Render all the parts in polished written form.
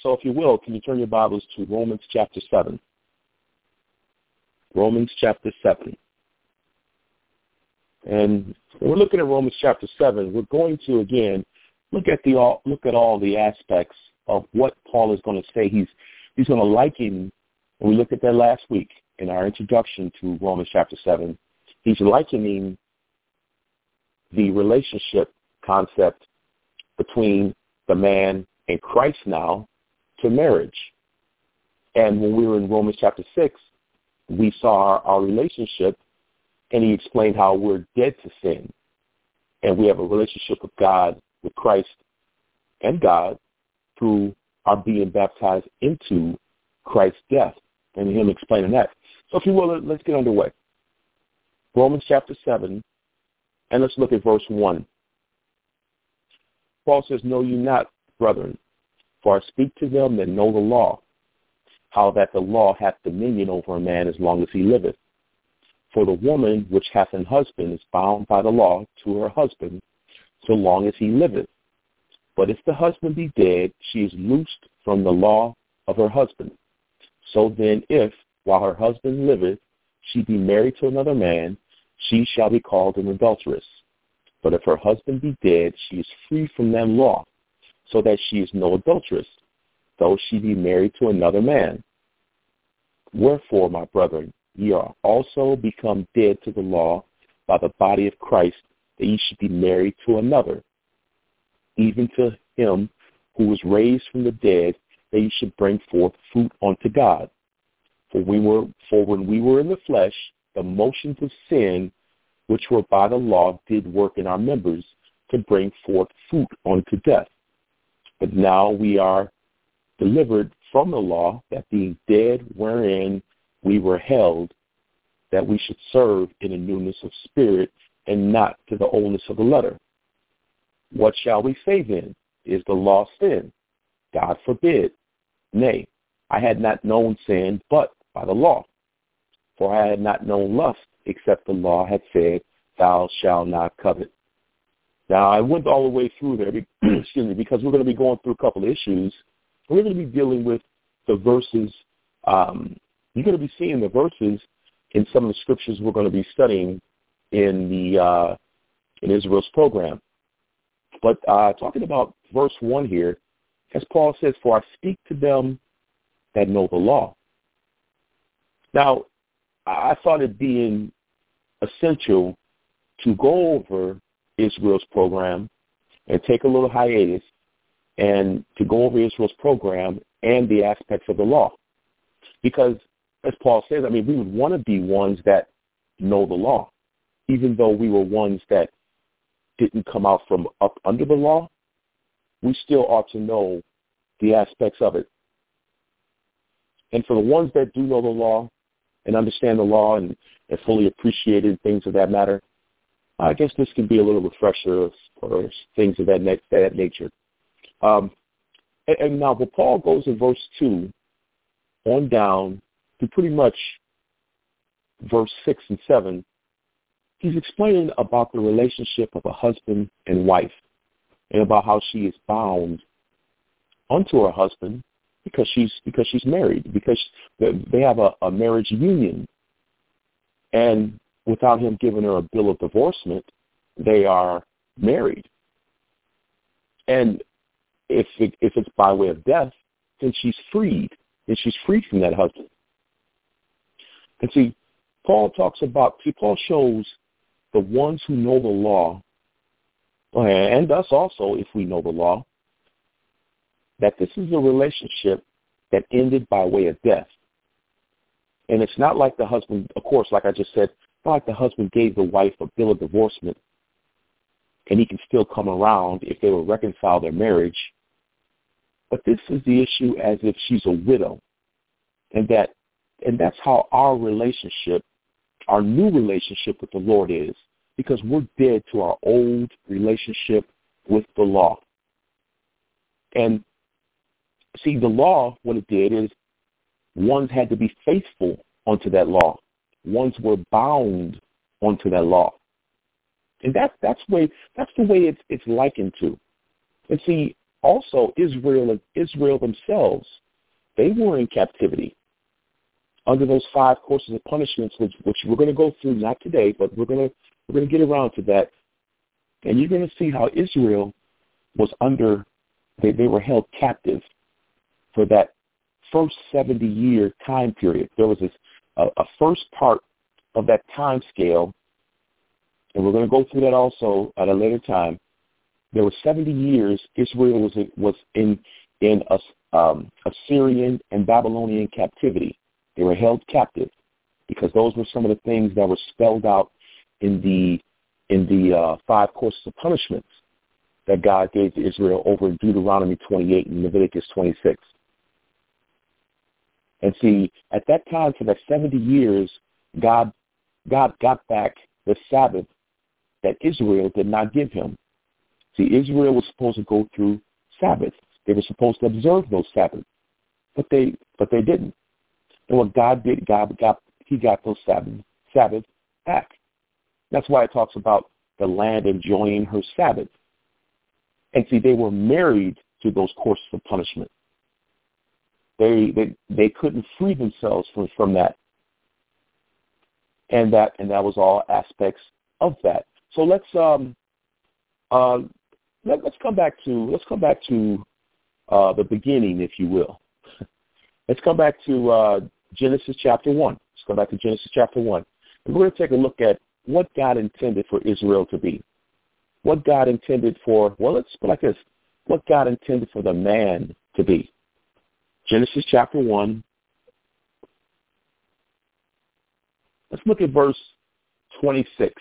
So if you will, can you turn your Bibles to Romans chapter 7? Romans chapter 7. And when we're looking at Romans chapter 7, we're going to, again, look at all the aspects of what Paul is going to say. He's going to liken, and we looked at that last week in our introduction to Romans chapter 7, he's likening the relationship concept between the man and Christ now to marriage. And when we were in Romans chapter 6, we saw our relationship, and he explained how we're dead to sin. And we have a relationship with God, with Christ and God, through our being baptized into Christ's death, and him explaining that. So if you will, let's get underway. Romans chapter 7, and let's look at verse 1. Paul says, "Know ye not, brethren, for I speak to them that know the law, how that the law hath dominion over a man as long as he liveth. For the woman which hath an husband is bound by the law to her husband so long as he liveth. But if the husband be dead, she is loosed from the law of her husband. So then if, while her husband liveth, she be married to another man, she shall be called an adulteress. But if her husband be dead, she is free from that law, so that she is no adulteress, though she be married to another man. Wherefore, my brethren, ye are also become dead to the law by the body of Christ, that ye should be married to another, even to him who was raised from the dead, that ye should bring forth fruit unto God. For when we were in the flesh, the motions of sin, which were by the law, did work in our members to bring forth fruit unto death. But now we are delivered from the law, that being dead wherein we were held, that we should serve in a newness of spirit, and not to the oldness of the letter. What shall we say then? Is the law sin? God forbid. Nay, I had not known sin but by the law. For I had not known lust, except the law had said, thou shalt not covet. Now, I went all the way through there, because we're going to be going through a couple of issues. We're going to be dealing with the verses. You're going to be seeing the verses in some of the scriptures we're going to be studying in Israel's program. But talking about verse 1 here, as Paul says, for I speak to them that know the law. Now, I thought it being essential to go over Israel's program and take a little hiatus and to go over Israel's program and the aspects of the law. Because, as Paul says, we would want to be ones that know the law, even though we were ones that didn't come out from up under the law. We still ought to know the aspects of it. And for the ones that do know the law and understand the law and fully appreciate it, things of that matter, I guess this can be a little refresher or things of that nature. And now, when Paul goes in verse 2 on down to pretty much verse 6 and 7, he's explaining about the relationship of a husband and wife and about how she is bound unto her husband because she's married, because they have a marriage union. And without him giving her a bill of divorcement, they are married. And if it's by way of death, then she's freed. And she's freed from that husband. And see, Paul shows the ones who know the law, and us also, if we know the law, that this is a relationship that ended by way of death. And it's not like the husband, of course, like I just said, not like the husband gave the wife a bill of divorcement and he can still come around if they will reconcile their marriage. But this is the issue as if she's a widow. And that's how our relationship, our new relationship with the Lord is, because we're dead to our old relationship with the law. And see, the law, what it did is ones had to be faithful unto that law. Ones were bound onto that law. And that's the way it's likened to. And see, also Israel themselves, they were in captivity under those 5 courses of punishments, which we're going to go through, not today, but we're going to get around to that. And you're going to see how Israel was they were held captive for that first 70-year time period. There was a first part of that time scale, and we're going to go through that also at a later time. There were 70 years Israel was in Assyrian and Babylonian captivity. They were held captive because those were some of the things that were spelled out in the 5 courses of punishments that God gave to Israel over in Deuteronomy 28 and Leviticus 26. And see, at that time, for that 70 years, God got back the Sabbath that Israel did not give him. See, Israel was supposed to go through Sabbath. They were supposed to observe those Sabbaths, but they didn't. And what God did, he got those Sabbaths back. That's why it talks about the land enjoying her Sabbath. And see, they were married to those courses of punishment. They couldn't free themselves from that. And that was all aspects of that. So let's come back to the beginning, if you will. Let's come back to Genesis chapter 1. Let's go back to Genesis chapter 1. And we're going to take a look at what God intended for Israel to be. What God intended for, let's put it like this, what God intended for the man to be. Genesis chapter 1. Let's look at verse 26.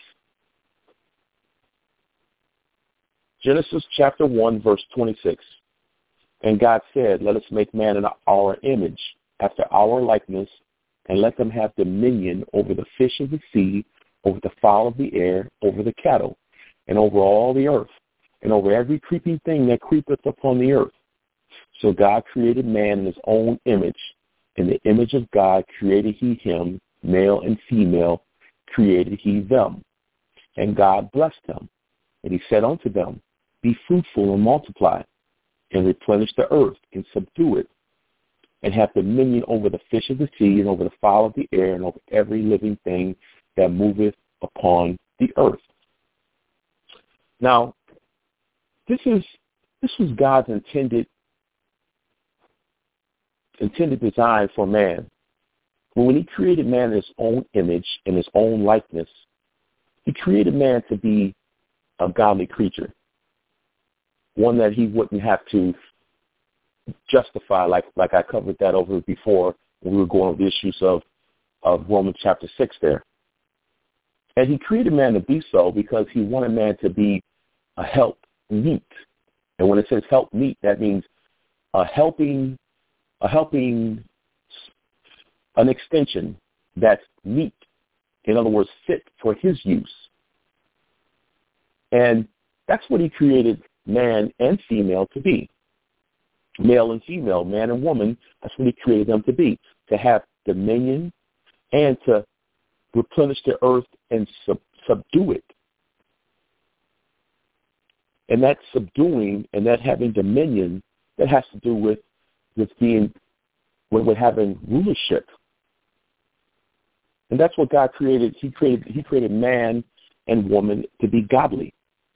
Genesis chapter 1, verse 26. And God said, let us make man in our image, after our likeness, and let them have dominion over the fish of the sea, over the fowl of the air, over the cattle, and over all the earth, and over every creeping thing that creepeth upon the earth. So God created man in his own image. In the image of God created he him, male and female created he them. And God blessed them. And he said unto them, be fruitful and multiply, and replenish the earth, and subdue it, and have dominion over the fish of the sea, and over the fowl of the air, and over every living thing that moveth upon the earth. Now, this was God's intended design for man. When he created man in his own image, in his own likeness, he created man to be a godly creature, one that he wouldn't have to justify, like I covered that over before when we were going over the issues of Romans chapter 6 there. And he created man to be so because he wanted man to be a help meet. And when it says help meet, that means a helping, an extension that's meet. In other words, fit for his use. And that's what he created man and female to be. Male and female, man and woman, that's what he created them to be, to have dominion and to replenish the earth and subdue it. And that subduing and that having dominion, that has to do with having rulership. And that's what God created. He created man and woman to be godly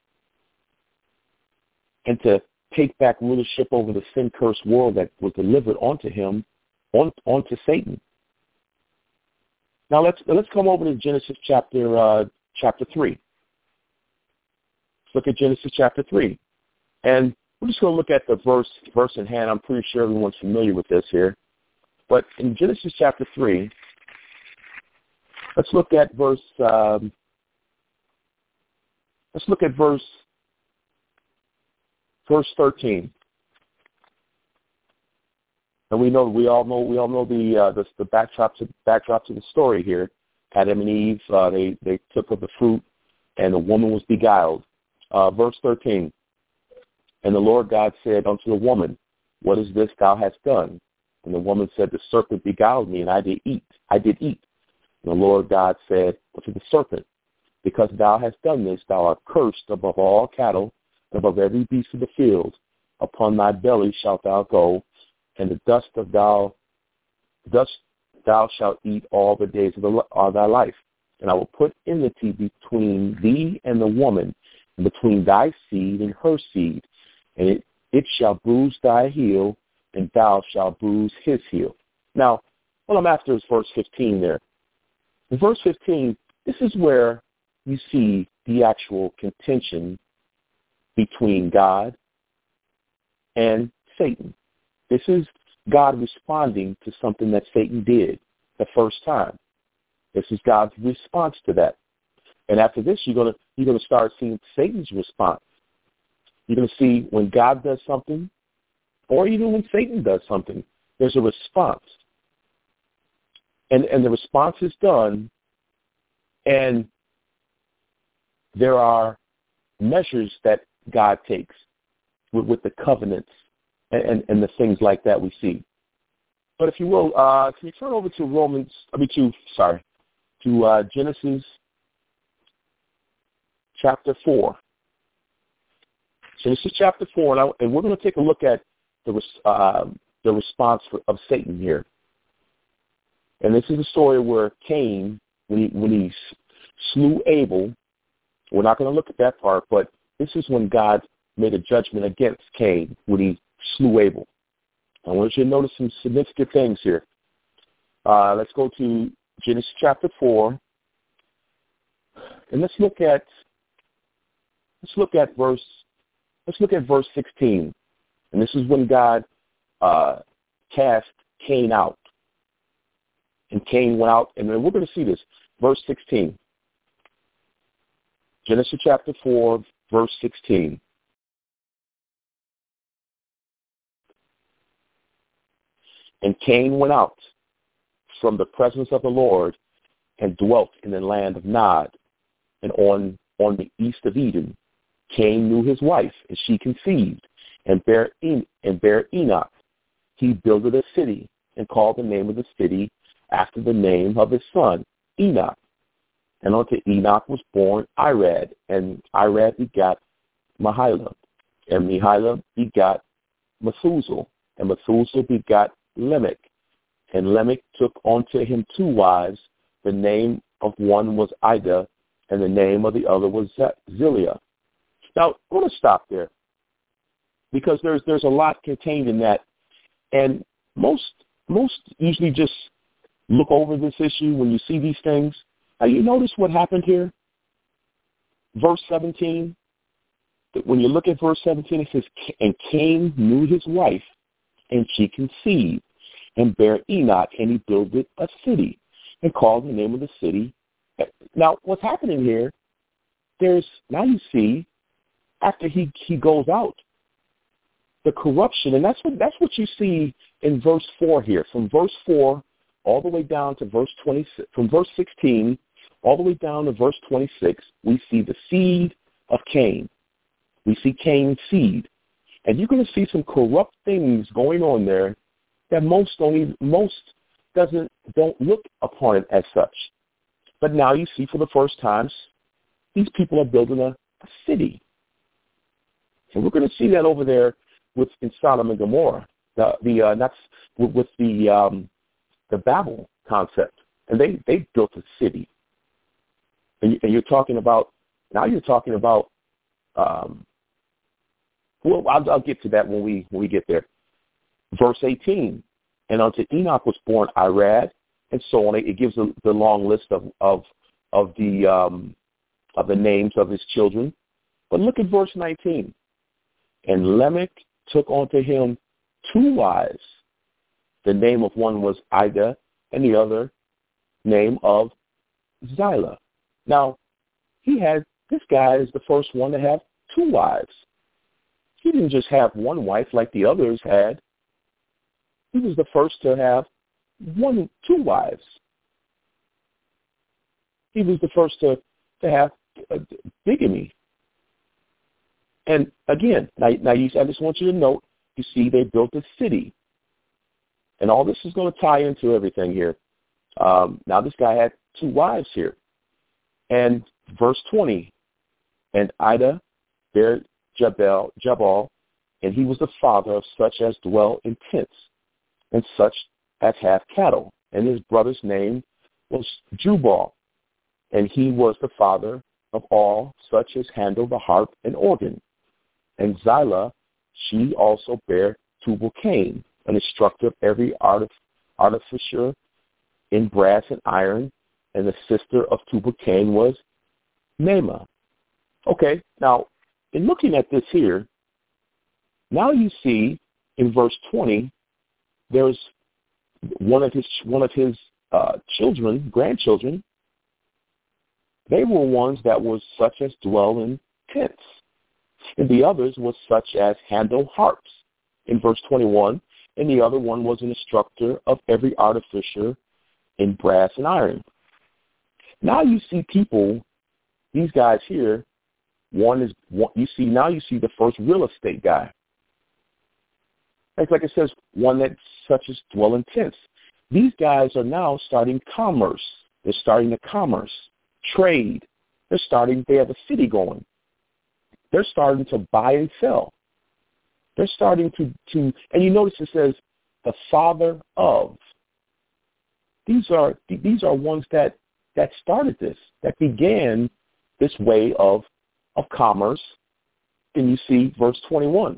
and to take back rulership over the sin-cursed world that was delivered onto him, onto Satan. Now let's come over to Genesis chapter 3. Let's look at Genesis chapter 3. And we're just going to look at the verse in hand. I'm pretty sure everyone's familiar with this here. But in Genesis chapter 3, let's look at verse 13. And we all know the backdrop to the story here. Adam and Eve, they took of the fruit, and the woman was beguiled. Verse 13. And the Lord God said unto the woman, what is this thou hast done? And the woman said, the serpent beguiled me, and I did eat. And the Lord God said unto the serpent, because thou hast done this, thou art cursed above all cattle, and above every beast of the field. upon thy belly shalt thou go, and the dust thou shalt eat all the days of thy life. And I will put enmity between thee and the woman, and between thy seed and her seed, and it shall bruise thy heel, and thou shalt bruise his heel. Now, what I'm after is verse 15 there. In verse 15, this is where you see the actual contention between God and Satan. This is God responding to something that Satan did the first time. This is God's response to that. And after this, you're gonna start seeing Satan's response. You're going to see when God does something, or even when Satan does something, there's a response. And the response is done, and there are measures that God takes with the covenants and the things like that we see. But if you will, can you turn over to Genesis chapter 4. Genesis chapter 4, and we're going to take a look at the response of Satan here. And this is a story where Cain, when he slew Abel, we're not going to look at that part, but this is when God made a judgment against Cain when he slew Abel. I want you to notice some significant things here. Let's go to Genesis chapter 4, and let's look at verse 16. And this is when God cast Cain out. And Cain went out, and then we're going to see this. Verse 16. Genesis chapter 4, verse 16. And Cain went out from the presence of the Lord and dwelt in the land of Nod, and on the east of Eden. Cain knew his wife, and she conceived, and bare Enoch. He builded a city, and called the name of the city after the name of his son, Enoch. And unto Enoch was born Irad, and Irad begat Mahila, and Mahila begat Methuselah, and Methuselah begat Lamech. And Lamech took unto him two wives. The name of one was Ida, and the name of the other was Zillah. Now, I want to stop there because there's a lot contained in that, and most usually just look over this issue when you see these things. Now, you notice what happened here? Verse 17, when you look at verse 17, it says, and Cain knew his wife, and she conceived, and bare Enoch, and he builded a city, and called the name of the city. Now, what's happening here, now you see, after he goes out, the corruption, and that's what you see in verse 4 here. From verse 4 all the way down to verse 26, from verse 16 all the way down to verse 26, we see the seed of Cain. We see Cain's seed. And you're going to see some corrupt things going on there that most don't look upon it as such. But now you see for the first time, these people are building a city. And we're going to see that over there in Sodom and Gomorrah. That's with the Babel concept, and they built a city. And you're talking about now. You're talking about. Well, I'll get to that when we get there. Verse 18, and unto Enoch was born Irad, and so on. It gives the long list of the names of his children. But look at verse 19. And Lamech took unto him two wives. The name of one was Ida, and the other name of Zillah. Now, this guy is the first one to have two wives. He didn't just have one wife like the others had. He was the first to have two wives. He was the first to have bigamy. And again, now I just want you to note, you see they built a city. And all this is going to tie into everything here. Now this guy had two wives here. And verse 20, and Ida bare Jabal, and he was the father of such as dwell in tents, and such as have cattle. And his brother's name was Jubal, and he was the father of all such as handle the harp and organ. And Zillah, she also bare Tubal-Cain, an instructor of every artificer in brass and iron, and the sister of Tubal-Cain was Naamah. Okay, now, in looking at this here, now you see in verse 20, there's one of his grandchildren. They were ones that was such as dwell in tents, and the others was such as handle harps in verse 21, and the other one was an instructor of every artificer in brass and iron. Now you see people, these guys here. You see the first real estate guy. Like it says, one that such as dwell in tents. These guys are now starting commerce. They're starting to commerce, trade. They have a city going. They're starting to buy and sell. They're starting to and you notice it says the father of. These are ones that started this, that began this way of commerce. And you see verse 21.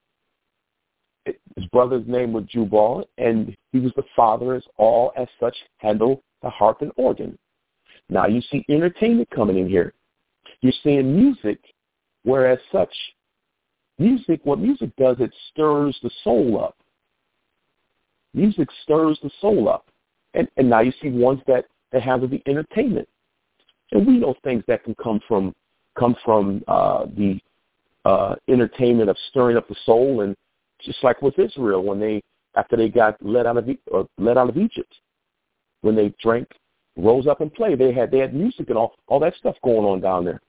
His brother's name was Jubal, and he was the father as all as such handle the harp and organ. Now you see entertainment coming in here. You're seeing music, whereas such what music does, it stirs the soul up. Music stirs the soul up. And now you see ones that handle the entertainment. And we know things that can come from the entertainment of stirring up the soul, and just like with Israel when after they got let out of Egypt, when they drank, rose up and played, they had music and all that stuff going on down there.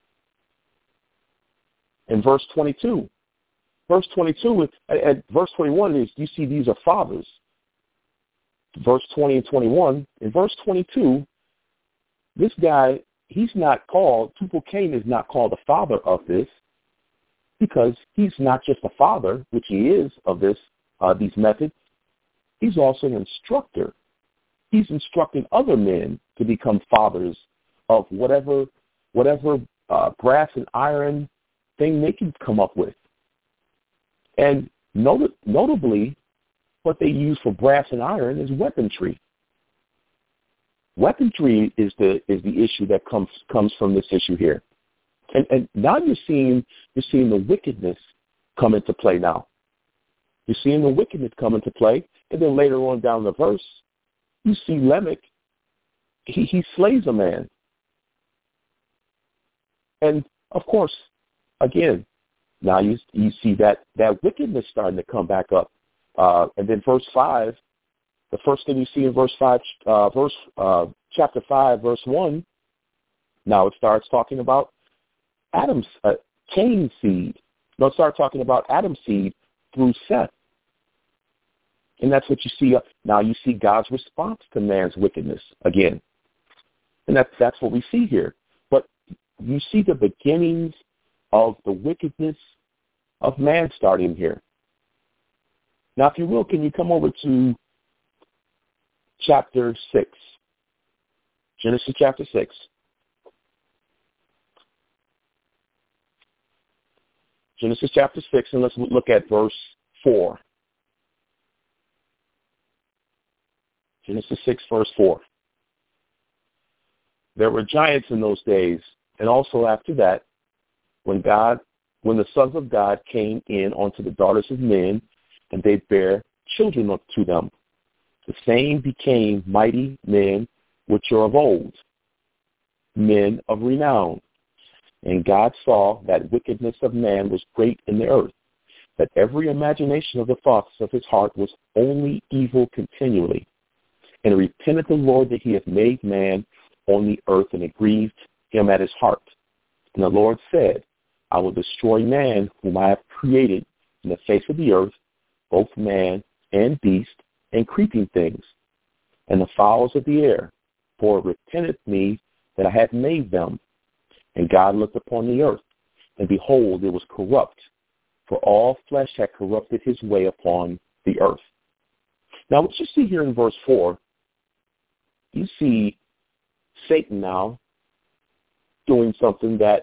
In verse 22 and verse 21 is you see these are fathers. Verse 20 and 21. In verse 22, this guy, Tubal-Cain is not called the father of this, because he's not just a father, which he is of these methods. He's also an instructor. He's instructing other men to become fathers of whatever brass and iron thing they can come up with. And notably, what they use for brass and iron is weaponry. Weaponry is the issue that comes from this issue here. And now you're seeing the wickedness come into play now. You're seeing the wickedness come into play, and then later on down the verse, you see Lamech, he slays a man. And of course, again, now you see that wickedness starting to come back up. And then verse 5, the first thing you see in verse 5, chapter 5, verse 1, now it starts talking about Cain's seed. No, it starts talking about Adam's seed through Seth. And that's what you see. Now you see God's response to man's wickedness again. And that's what we see here. But you see the beginnings of the wickedness of man starting here. Now, if you will, can you come over to chapter 6? Genesis chapter 6. Genesis chapter 6, and let's look at verse 4. Genesis 6, verse 4. There were giants in those days, and also after that, when the sons of God came in unto the daughters of men, and they bare children unto them. The same became mighty men which are of old, men of renown. And God saw that wickedness of man was great in the earth, that every imagination of the thoughts of his heart was only evil continually. And it repented the Lord that he hath made man on the earth, and it grieved him at his heart. And the Lord said, I will destroy man whom I have created in the face of the earth, both man and beast, and creeping things, and the fowls of the air, for it repenteth me that I have made them. And God looked upon the earth, and behold, it was corrupt, for all flesh had corrupted his way upon the earth. Now, what you see here in verse 4, you see Satan now doing something that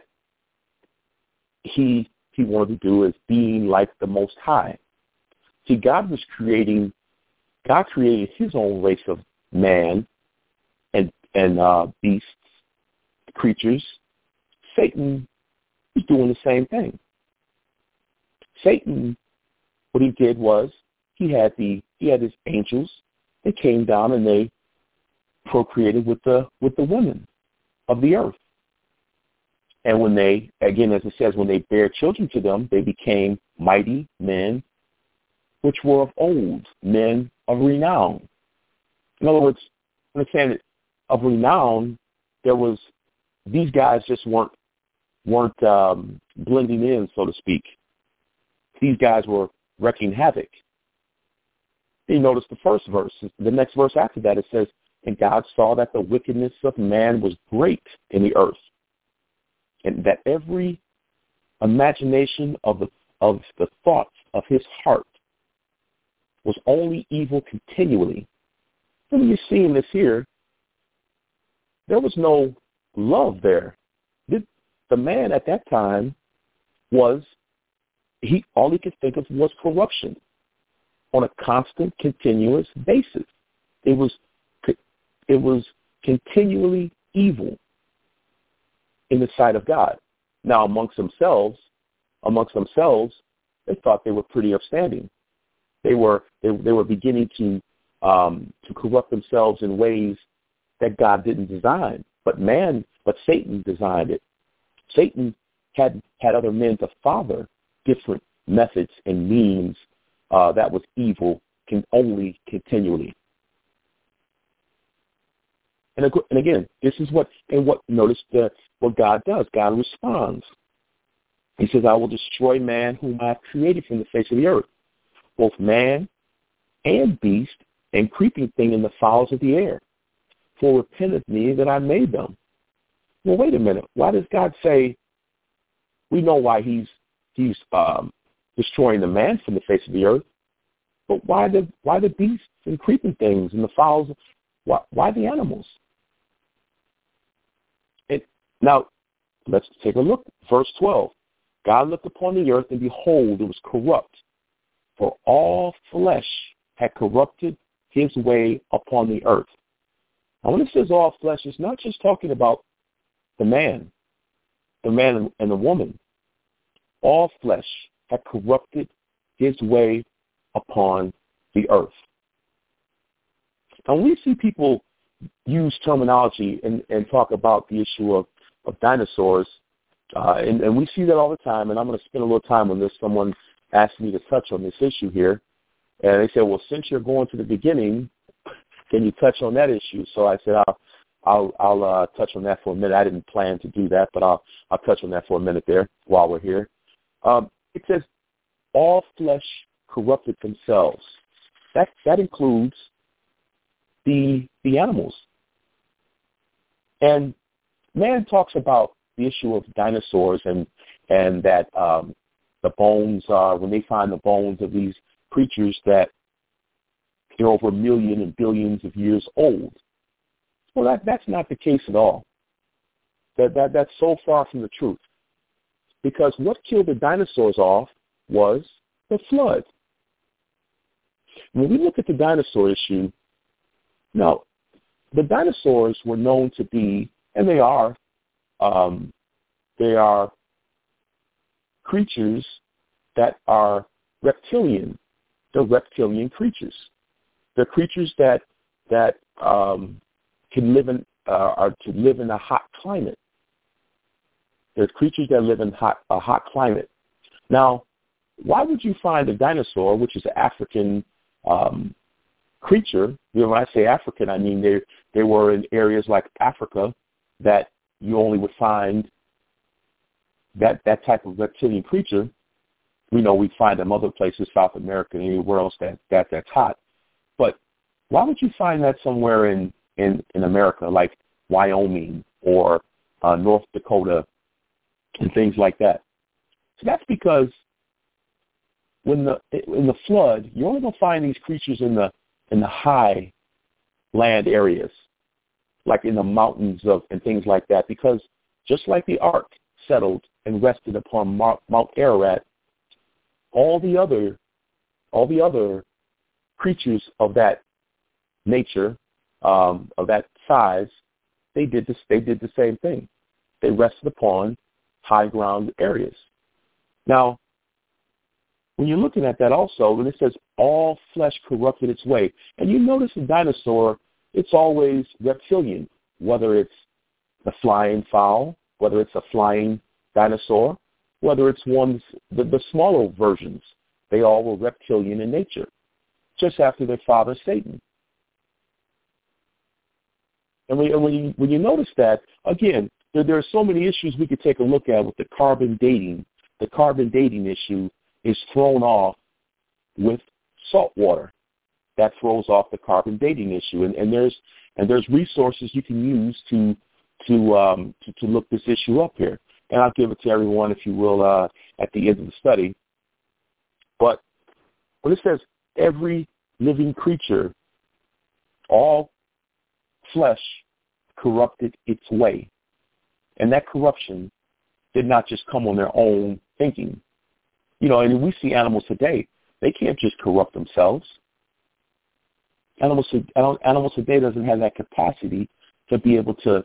he wanted to do, as being like the Most High. See, God created his own race of man and beasts, creatures. Satan was doing the same thing. Satan, what he did was he had his angels. They came down and they procreated with the women of the earth. And when they, again, as it says, when they bare children to them, they became mighty men, which were of old, men of renown. In other words, when it's saying of renown, these guys just weren't blending in, so to speak. These guys were wreaking havoc. You notice the first verse. The next verse after that, it says, and God saw that the wickedness of man was great in the earth, and that every imagination of the thoughts of his heart was only evil continually. And you're seeing this here. There was no love there. The man at that time all he could think of was corruption on a constant, continuous basis. It was continually evil in the sight of God. Now, amongst themselves, they thought they were pretty upstanding. They were beginning to corrupt themselves in ways that God didn't design, but Satan designed it. Satan had other men to father different methods and means that was evil, only continually. And again, this is notice what God does. God responds. He says, I will destroy man whom I have created from the face of the earth, both man and beast and creeping thing in the fowls of the air. For repent of me that I made them. Well, wait a minute. Why does God say, we know why he's destroying the man from the face of the earth, but why the beasts and creeping things and the fowls? Why the animals? Now, let's take a look. Verse 12. God looked upon the earth, and behold, it was corrupt, for all flesh had corrupted his way upon the earth. Now, when it says all flesh, it's not just talking about the man and the woman. All flesh had corrupted his way upon the earth. Now, when we see people use terminology and talk about the issue of dinosaurs, and we see that all the time, and I'm going to spend a little time on this. Someone asked me to touch on this issue here, and they said, well, since you're going to the beginning, can you touch on that issue? So I said, I'll touch on that for a minute. I didn't plan to do that, but I'll touch on that for a minute there while we're here. It says, all flesh corrupted themselves. That includes the animals. And man talks about the issue of dinosaurs and that the bones when they find the bones of these creatures that they're over 1 million and billions of years old. Well, that's not the case at all. That's so far from the truth. Because what killed the dinosaurs off was the flood. When we look at the dinosaur issue, now, the dinosaurs were known to be, and they are creatures that are reptilian. They're reptilian creatures. They're creatures that can live in a hot climate. They're creatures that live in a hot climate. Now, why would you find a dinosaur, which is an African creature? When I say African, I mean they were in areas like Africa that you only would find that type of reptilian creature. We know we find them other places, South America and anywhere else that's hot. But why would you find that somewhere in America, like Wyoming or North Dakota and things like that? So that's because in the flood, you're only going to find these creatures in the high land areas, like in the mountains and things like that, because just like the ark settled and rested upon Mount Ararat, all the other creatures of that nature, of that size, they did the same thing. They rested upon high ground areas. Now, when you're looking at that also, when it says all flesh corrupted its way, and you notice the dinosaur, it's always reptilian, whether it's the flying fowl, whether it's a flying dinosaur, whether it's the smaller versions. They all were reptilian in nature, just after their father Satan. And when you notice that, again, there are so many issues we could take a look at with the carbon dating. The carbon dating issue is thrown off with salt water. That throws off the carbon dating issue, and there's resources you can use to look this issue up here. And I'll give it to everyone, if you will, at the end of the study. But when it says every living creature, all flesh corrupted its way, and that corruption did not just come on their own thinking. And we see animals today, they can't just corrupt themselves. Animals today doesn't have that capacity to be able to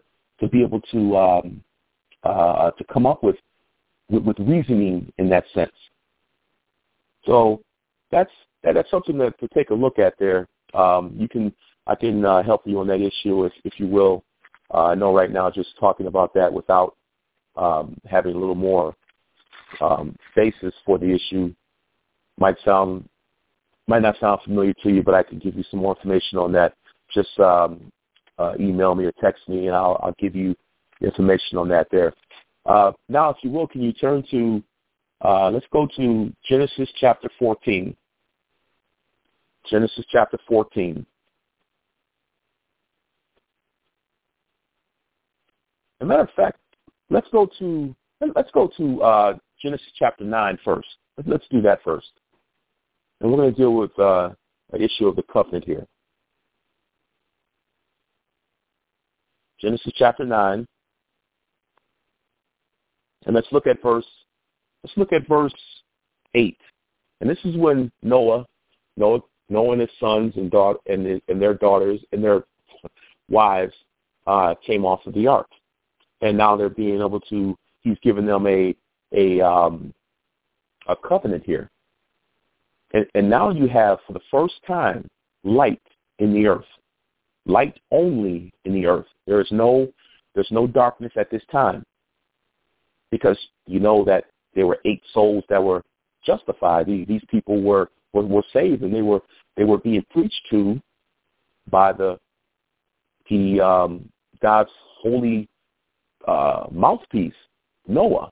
come up with reasoning in that sense. So that's something to take a look at there. I can help you on that issue if you will. I know right now just talking about that without having a little more basis for the issue might not sound familiar to you, but I can give you some more information on that. Just email me or text me, and I'll give you information on that there. Now, if you will, can you turn to, let's go to Genesis chapter 14. Genesis chapter 14. As a matter of fact, let's go to Genesis chapter 9 first. Let's do that first. And we're going to deal with an issue of the covenant here. Genesis chapter 9. And let's look at verse 8. And this is when Noah and his sons and their daughters and their wives came off of the ark. And now they're being able to, he's given them a covenant here. And now you have, for the first time, light in the earth. Light only in the earth. There's no darkness at this time. Because you know that there were 8 souls that were justified. These people were saved, and they were being preached to by the God's holy mouthpiece, Noah.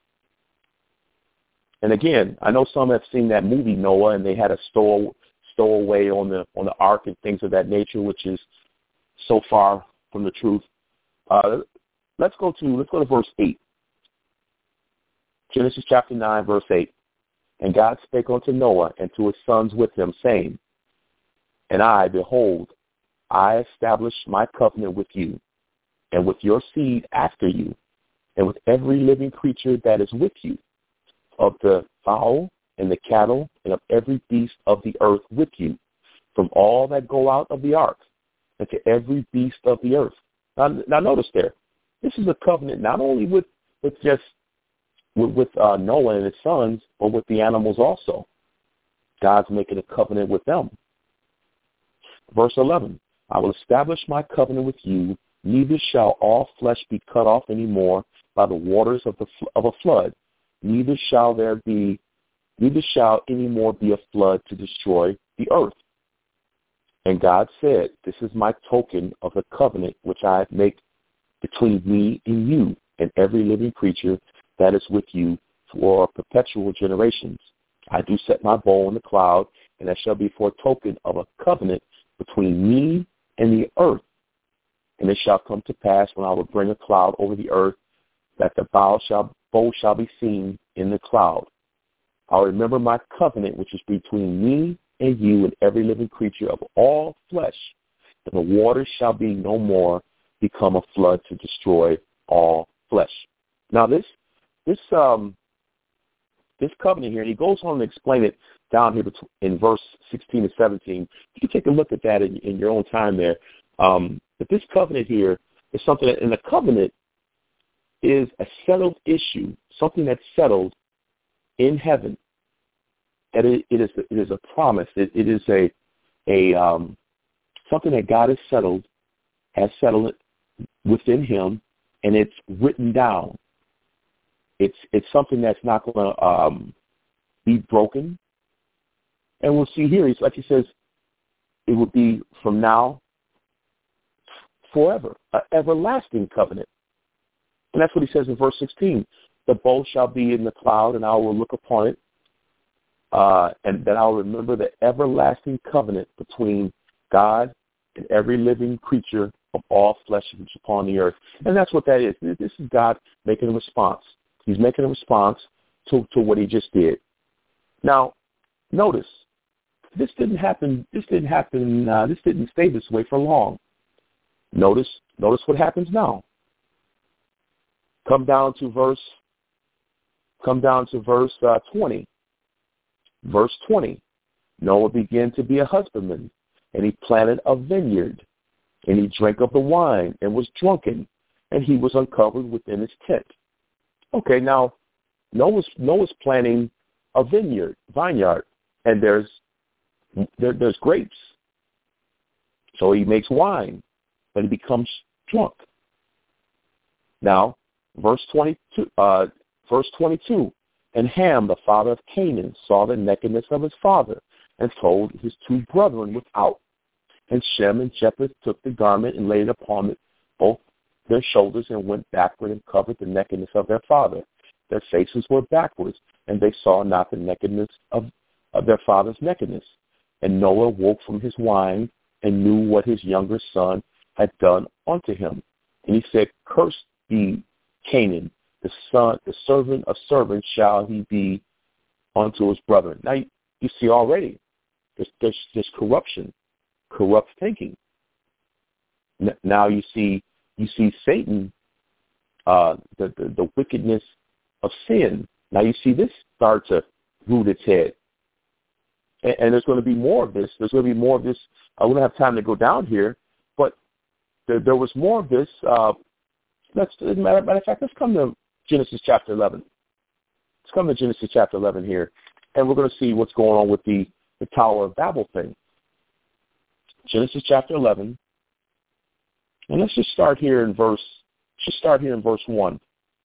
And again, I know some have seen that movie Noah, and they had a stowaway on the ark and things of that nature, which is so far from the truth. Let's go to verse 8. Genesis chapter 9, verse 8. And God spake unto Noah and to his sons with him, saying, And I, behold, I establish my covenant with you, and with your seed after you, and with every living creature that is with you, of the fowl and the cattle, and of every beast of the earth with you, from all that go out of the ark, and to every beast of the earth. Now notice there, this is a covenant not only with Noah and his sons, but with the animals also. God's making a covenant with them. Verse 11, I will establish my covenant with you, neither shall all flesh be cut off any more by the waters of a flood, neither shall any more be a flood to destroy the earth. And God said, This is my token of the covenant which I make between me and you and every living creature that is with you for perpetual generations. I do set my bow in the cloud, and that shall be for a token of a covenant between me and the earth. And it shall come to pass when I will bring a cloud over the earth, that the bow shall be seen in the cloud. I'll remember my covenant, which is between me and you and every living creature of all flesh, and the waters shall be no more become a flood to destroy all flesh. Now this covenant here, and he goes on to explain it down here in verse 16 and 17. You can take a look at that in your own time there. But this covenant here is something that, and the covenant is a settled issue, something that's settled in heaven. And it is a promise. It is something that God has settled it within Him, and it's written down. It's something that's not going to be broken. And we'll see here, like he says, it will be from now forever, an everlasting covenant. And that's what he says in verse 16. The bow shall be in the cloud, and I will look upon it, and that I will remember the everlasting covenant between God and every living creature of all flesh which is upon the earth. And that's what that is. This is God making a response. He's making a response to what he just did. Now, notice, this didn't stay this way for long. Notice what happens now. Come down to verse 20. Verse 20. Noah began to be a husbandman, and he planted a vineyard, and he drank of the wine and was drunken, and he was uncovered within his tent. Okay, now Noah's planting a vineyard, and there's grapes. So he makes wine, but he becomes drunk. Now, verse 22. And Ham, the father of Canaan, saw the nakedness of his father, and told his two brethren without. And Shem and Japheth took the garment and laid it upon both their shoulders, and went backward and covered the nakedness of their father. Their faces were backwards, and they saw not the nakedness of their father's nakedness. And Noah woke from his wine, and knew what his younger son had done unto him. And he said, Cursed be Canaan, the servant of servants shall he be unto his brethren. Now you see already, there's corruption, corrupt thinking. Now you see Satan, the wickedness of sin. Now you see this start to root its head. And there's going to be more of this. There's going to be more of this. I won't have time to go down here, but there was more of this. As a matter of fact, let's come to Genesis chapter 11. Let's come to Genesis chapter 11 here, and we're going to see what's going on with the Tower of Babel thing. Genesis chapter 11, and let's just start here in verse 1.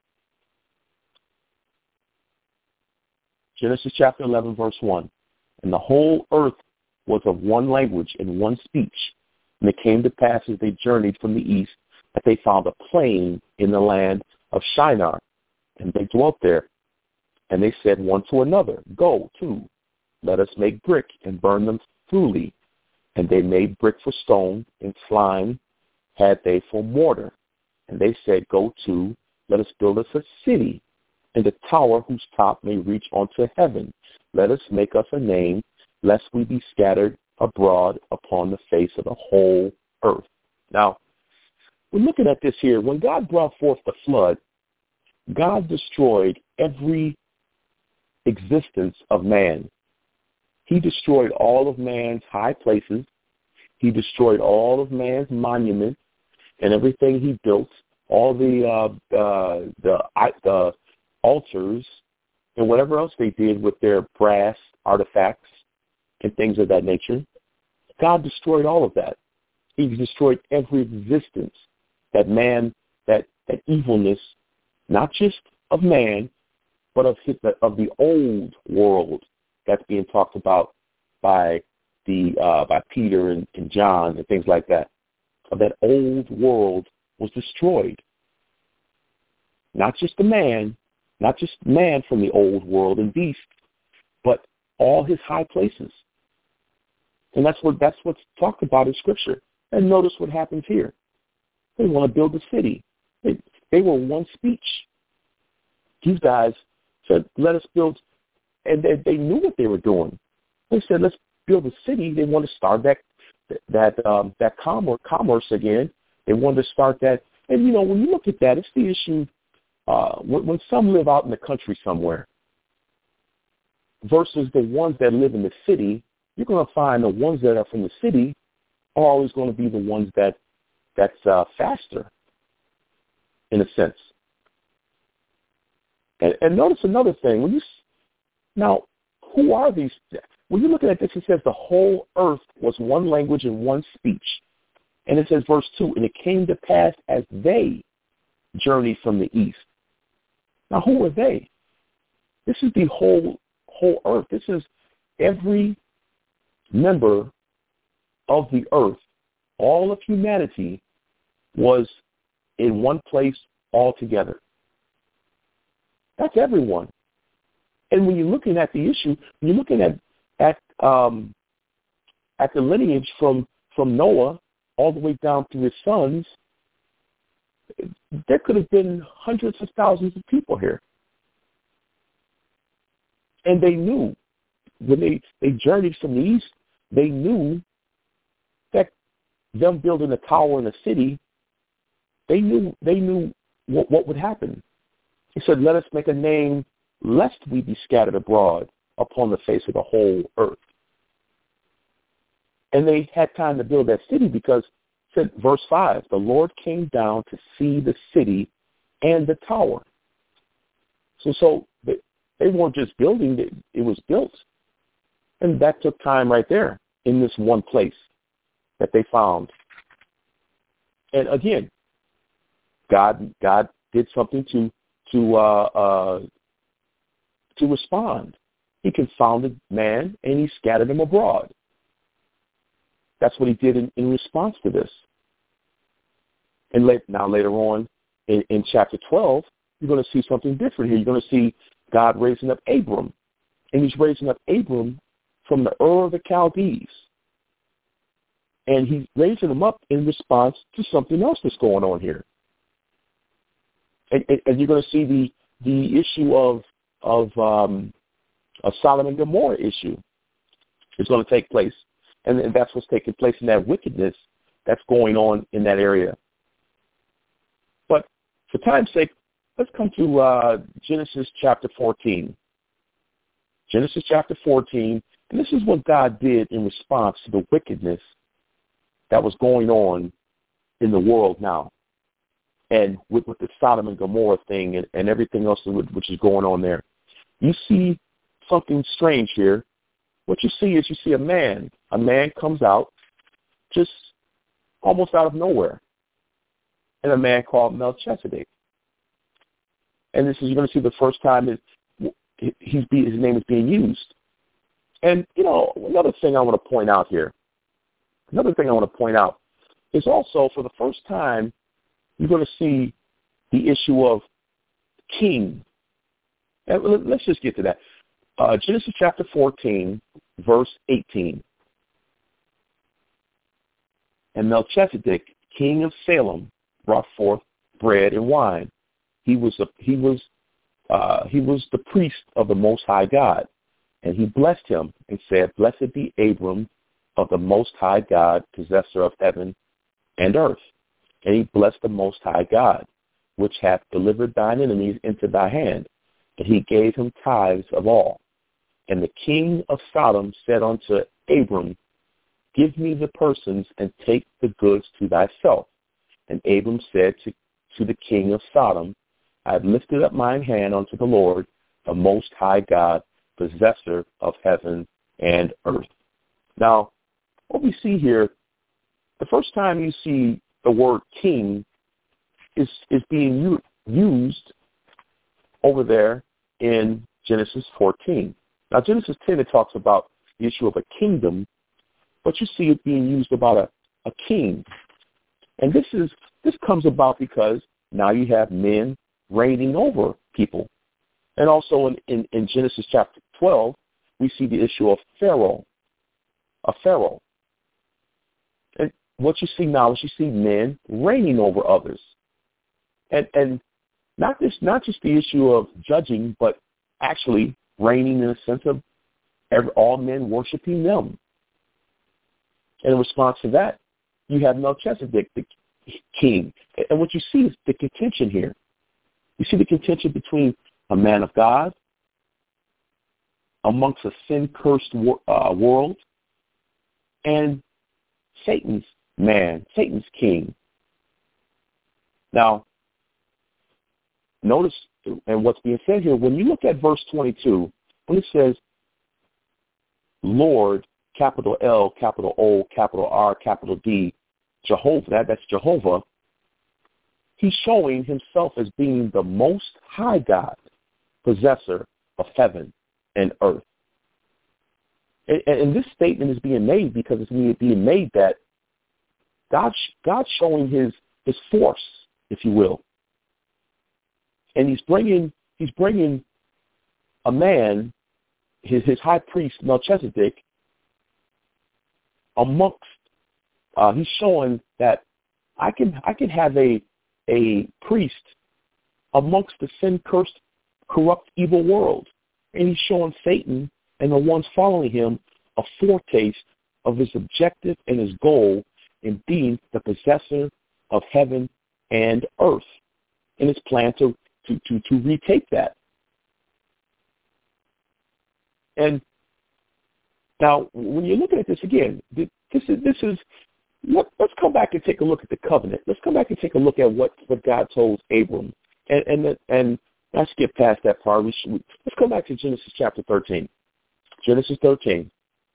Genesis chapter 11, verse 1. And the whole earth was of one language and one speech. And it came to pass as they journeyed from the east that they found a plain in the land of Shinar, and they dwelt there. And they said one to another, Go to, let us make brick and burn them thoroughly. And they made brick for stone, and slime had they for mortar. And they said, Go to, let us build us a city, and a tower whose top may reach unto heaven. Let us make us a name, lest we be scattered abroad upon the face of the whole earth. Now, we're looking at this here. When God brought forth the flood, God destroyed every existence of man. He destroyed all of man's high places. He destroyed all of man's monuments and everything he built, all the altars and whatever else they did with their brass artifacts and things of that nature. God destroyed all of that. He destroyed every existence that man, that evilness, not just of man, but of the old world that's being talked about by Peter and John and things like that. That old world was destroyed. Not just man from the old world and beast, but all his high places. And that's what's talked about in Scripture. And notice what happens here. They want to build a city. They were one speech. These guys said, let us build and they knew what they were doing. They said, let's build a city. They wanted to start that commerce again. They wanted to start that. And, when you look at that, it's the issue when some live out in the country somewhere versus the ones that live in the city. You're going to find the ones that are from the city are always going to be the ones that's faster, in a sense. And notice another thing. Now, who are these? When you're looking at this, it says the whole earth was one language and one speech. And it says, verse 2, and it came to pass as they journeyed from the east. Now, who are they? This is the whole earth. This is every member of the earth. All of humanity was in one place all together. That's everyone. And when you're looking at the issue, when you're looking at the lineage from Noah all the way down to his sons, there could have been hundreds of thousands of people here. And they knew, when they journeyed from the east, they knew that them building a tower in a city, they knew what would happen. He said, let us make a name lest we be scattered abroad upon the face of the whole earth. And they had time to build that city because, said verse 5, the Lord came down to see the city and the tower. So they weren't just building it, it was built. And that took time right there in this one place that they found. And again, God did something to respond. He confounded man and he scattered him abroad. That's what he did in response to this. And later on in chapter 12, you're going to see something different here. You're going to see God raising up Abram. And he's raising up Abram from the Ur of the Chaldees. And he's raising him up in response to something else that's going on here. And you're going to see the issue of a Sodom and Gomorrah issue is going to take place. And that's what's taking place in that wickedness that's going on in that area. But for time's sake, let's come to Genesis chapter 14. Genesis chapter 14, and this is what God did in response to the wickedness that was going on in the world now. And with the Sodom and Gomorrah thing and everything else which is going on there. You see something strange here. What you see is you see a man. A man comes out just almost out of nowhere. And a man called Melchizedek. And this is, you're going to see the first time his name is being used. And, another thing I want to point out here. Is also for the first time, you're going to see the issue of king. And let's just get to that. Genesis chapter 14, verse 18. And Melchizedek, king of Salem, brought forth bread and wine. He was the priest of the Most High God, and he blessed him and said, "Blessed be Abram of the Most High God, possessor of heaven and earth." And he blessed the Most High God, which hath delivered thine enemies into thy hand. And he gave him tithes of all. And the king of Sodom said unto Abram, "Give me the persons, and take the goods to thyself." And Abram said to the king of Sodom, "I have lifted up mine hand unto the Lord, the Most High God, possessor of heaven and earth." Now, what we see here, the first time you see the word king is being used over there in Genesis 14. Now, Genesis 10, it talks about the issue of a kingdom, but you see it being used about a king. And this comes about because now you have men reigning over people. And also in Genesis chapter 12, we see the issue of Pharaoh. And what you see now is you see men reigning over others. And not just the issue of judging, but actually reigning in a sense of all men worshiping them. And in response to that, you have Melchizedek, the king. And what you see is the contention here. You see the contention between a man of God amongst a sin-cursed world and Satan's man, Satan's king. Now, notice, and what's being said here, when you look at verse 22, when it says, Lord, capital L, capital O, capital R, capital D, Jehovah, that's Jehovah, he's showing himself as being the most high God, possessor of heaven and earth. And this statement is being made because it's being made that God's showing his force, if you will. And he's bringing a man, his high priest, Melchizedek, amongst, he's showing that I can have a priest amongst the sin-cursed, corrupt, evil world. And he's showing Satan and the ones following him a foretaste of his objective and his goal in being the possessor of heaven and earth, and his plan to retake that. And now, when you're looking at this again, let's come back and take a look at the covenant. Let's come back and take a look at what God told Abram. And I skipped past that part. Let's go back to Genesis chapter 13. Genesis 13.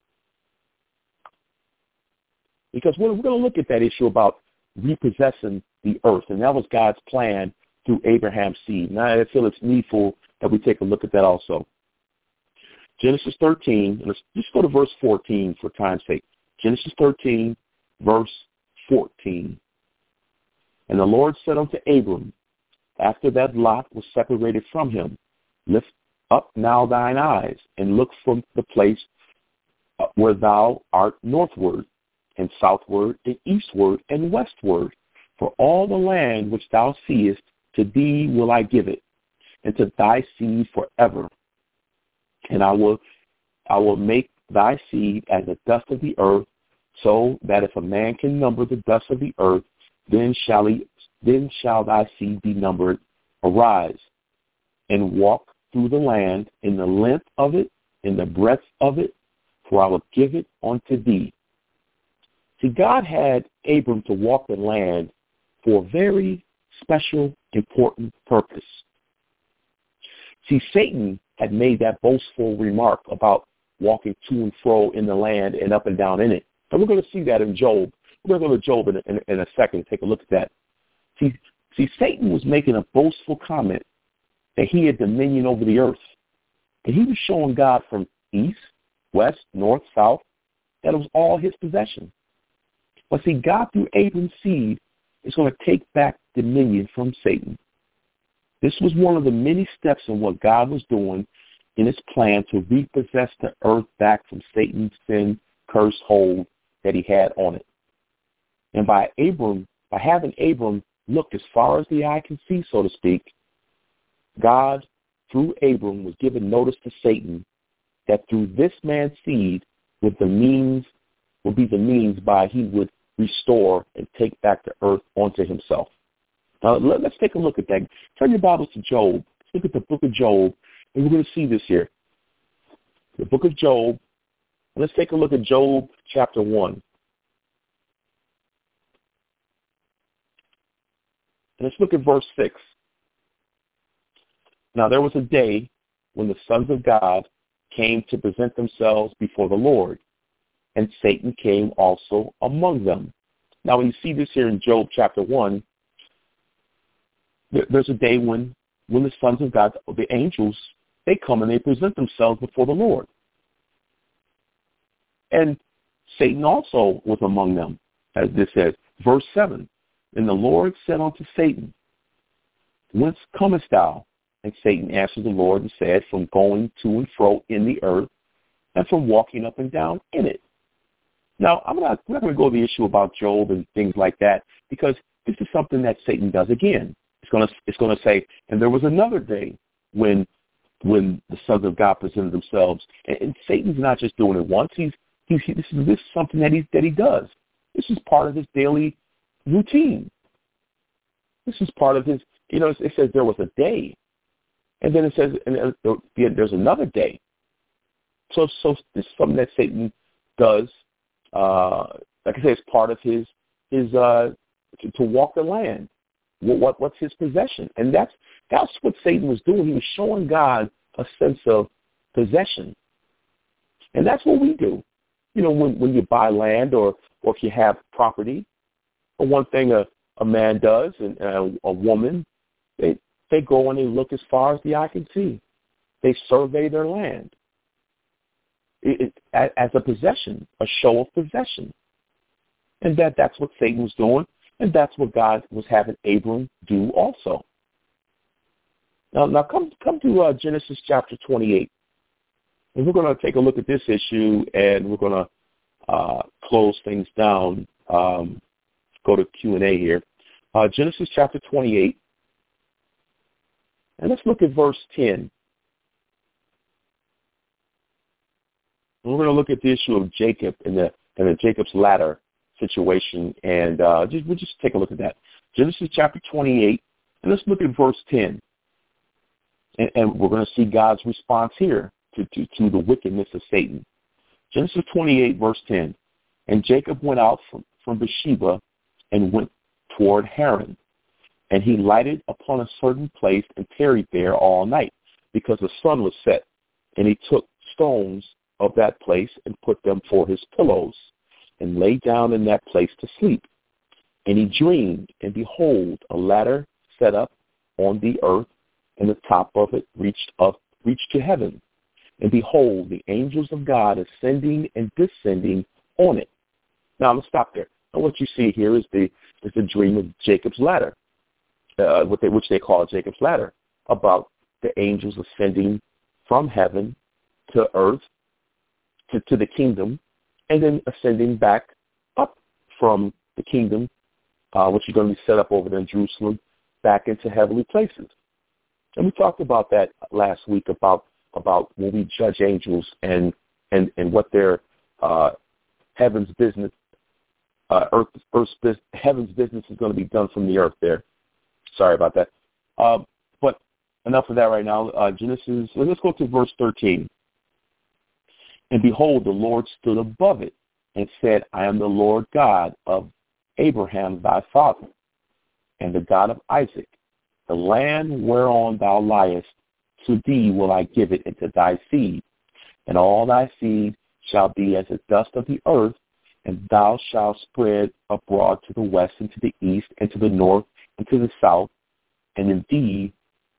Because we're going to look at that issue about repossessing the earth, and that was God's plan through Abraham's seed. Now, I feel it's needful that we take a look at that also. Genesis 13, let's just go to verse 14 for time's sake. Genesis 13, verse 14. And the Lord said unto Abram, after that Lot was separated from him, lift up now thine eyes, and look from the place where thou art northward, and southward, and eastward, and westward. For all the land which thou seest, to thee will I give it, and to thy seed forever. And I will make thy seed as the dust of the earth, so that if a man can number the dust of the earth, then shall thy seed be numbered. Arise, and walk through the land in the length of it, in the breadth of it, for I will give it unto thee. See, God had Abram to walk the land for a very special, important purpose. See, Satan had made that boastful remark about walking to and fro in the land and up and down in it. And we're going to see that in Job. We're going to go to Job in a second, take a look at that. See, Satan was making a boastful comment that he had dominion over the earth. And he was showing God from east, west, north, south, that it was all his possession. But see, God through Abram's seed is going to take back dominion from Satan. This was one of the many steps in what God was doing in his plan to repossess the earth back from Satan's sin, cursed hold that he had on it. And by having Abram look as far as the eye can see, so to speak, God, through Abram, was giving notice to Satan that through this man's seed would be the means by he would restore and take back the earth onto himself. Now, let's take a look at that. Turn your Bibles to Job. Let's look at the book of Job, and we're going to see this here. The book of Job. Let's take a look at Job chapter 1. And let's look at verse 6. Now, there was a day when the sons of God came to present themselves before the Lord, and Satan came also among them. Now, when you see this here in Job chapter 1, there's a day when the sons of God, the angels, they come and they present themselves before the Lord. And Satan also was among them, as this says. Verse 7, and the Lord said unto Satan, whence comest thou? And Satan answered the Lord and said, from going to and fro in the earth, and from walking up and down in it. Now, we're not going to go to the issue about Job and things like that, because this is something that Satan does again. It's going to say, and there was another day when when the sons of God presented themselves. And Satan's not just doing it once. This is something that he does. This is part of his daily routine. This is part of his, it says there was a day. And then it says and there's another day. So this is something that Satan does, like I said, it's part of his to walk the land. What's his possession? And that's what Satan was doing. He was showing God a sense of possession. And that's what we do. When you buy land or if you have property, one thing a man does and a woman, they go and they look as far as the eye can see. They survey their land as a possession, a show of possession. And that's what Satan was doing, and that's what God was having Abram do also. Now come to Genesis chapter 28. And we're going to take a look at this issue, and we're going to close things down. Go to Q&A here. Genesis chapter 28. And let's look at verse 10. We're going to look at the issue of Jacob and the Jacob's ladder situation, and we'll just take a look at that. Genesis chapter 28, and let's look at verse 10. And we're going to see God's response here to the wickedness of Satan. Genesis 28, verse 10. And Jacob went out from Beersheba and went toward Haran. And he lighted upon a certain place and tarried there all night, because the sun was set. And he took stones of that place and put them for his pillows, and lay down in that place to sleep. And he dreamed, and behold, a ladder set up on the earth, and the top of it reached to heaven. And behold, the angels of God ascending and descending on it. Now let's stop there. And what you see here is the dream of Jacob's ladder, which they call Jacob's ladder, about the angels ascending from heaven to earth, to the kingdom, and then ascending back up from the kingdom, which is going to be set up over there in Jerusalem, back into heavenly places. And we talked about that last week about when we judge angels and what their heaven's business, heaven's business is going to be done from the earth there. Sorry about that. But enough of that right now. Genesis, let's go to verse 13. And behold, the Lord stood above it and said, I am the Lord God of Abraham thy father, and the God of Isaac. The land whereon thou liest, to thee will I give it into thy seed. And all thy seed shall be as the dust of the earth, and thou shalt spread abroad to the west and to the east and to the north and to the south. And in thee,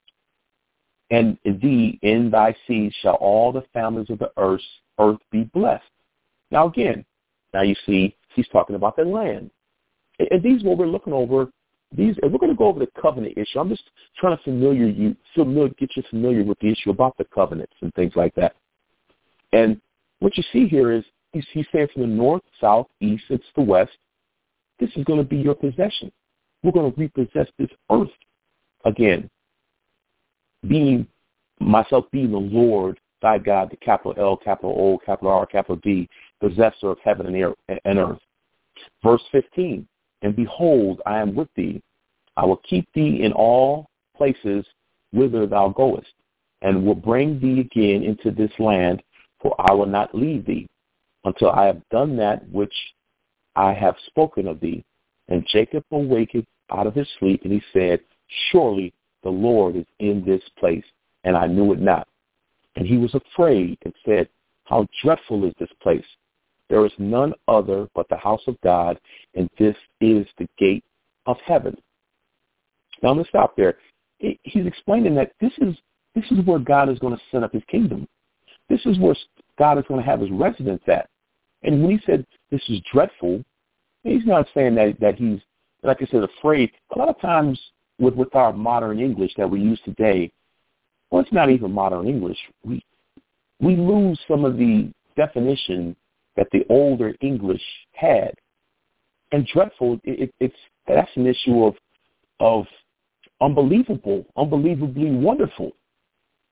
in thy seed shall all the families of the earth be blessed. Now you see, he's talking about the land. And these what we're looking over. And we're going to go over the covenant issue. I'm just trying to get you familiar with the issue about the covenants and things like that. And what you see here is he's saying from the north, south, east, it's the west. This is going to be your possession. We're going to repossess this earth again. Being the Lord, thy God, the capital L, capital O, capital R, capital D, possessor of heaven and earth. Verse 15, and behold, I am with thee. I will keep thee in all places whither thou goest, and will bring thee again into this land, for I will not leave thee until I have done that which I have spoken of thee. And Jacob awaked out of his sleep, and he said, surely the Lord is in this place, and I knew it not. And he was afraid and said, how dreadful is this place! There is none other but the house of God, and this is the gate of heaven. Now I'm going to stop there. He's explaining that this is where God is going to set up his kingdom. This is where God is going to have his residence at. And when he said this is dreadful, he's not saying that he's, like I said, afraid. A lot of times with our modern English that we use today, well, it's not even modern English. We lose some of the definition that the older English had. And dreadful, that's an issue of unbelievably wonderful.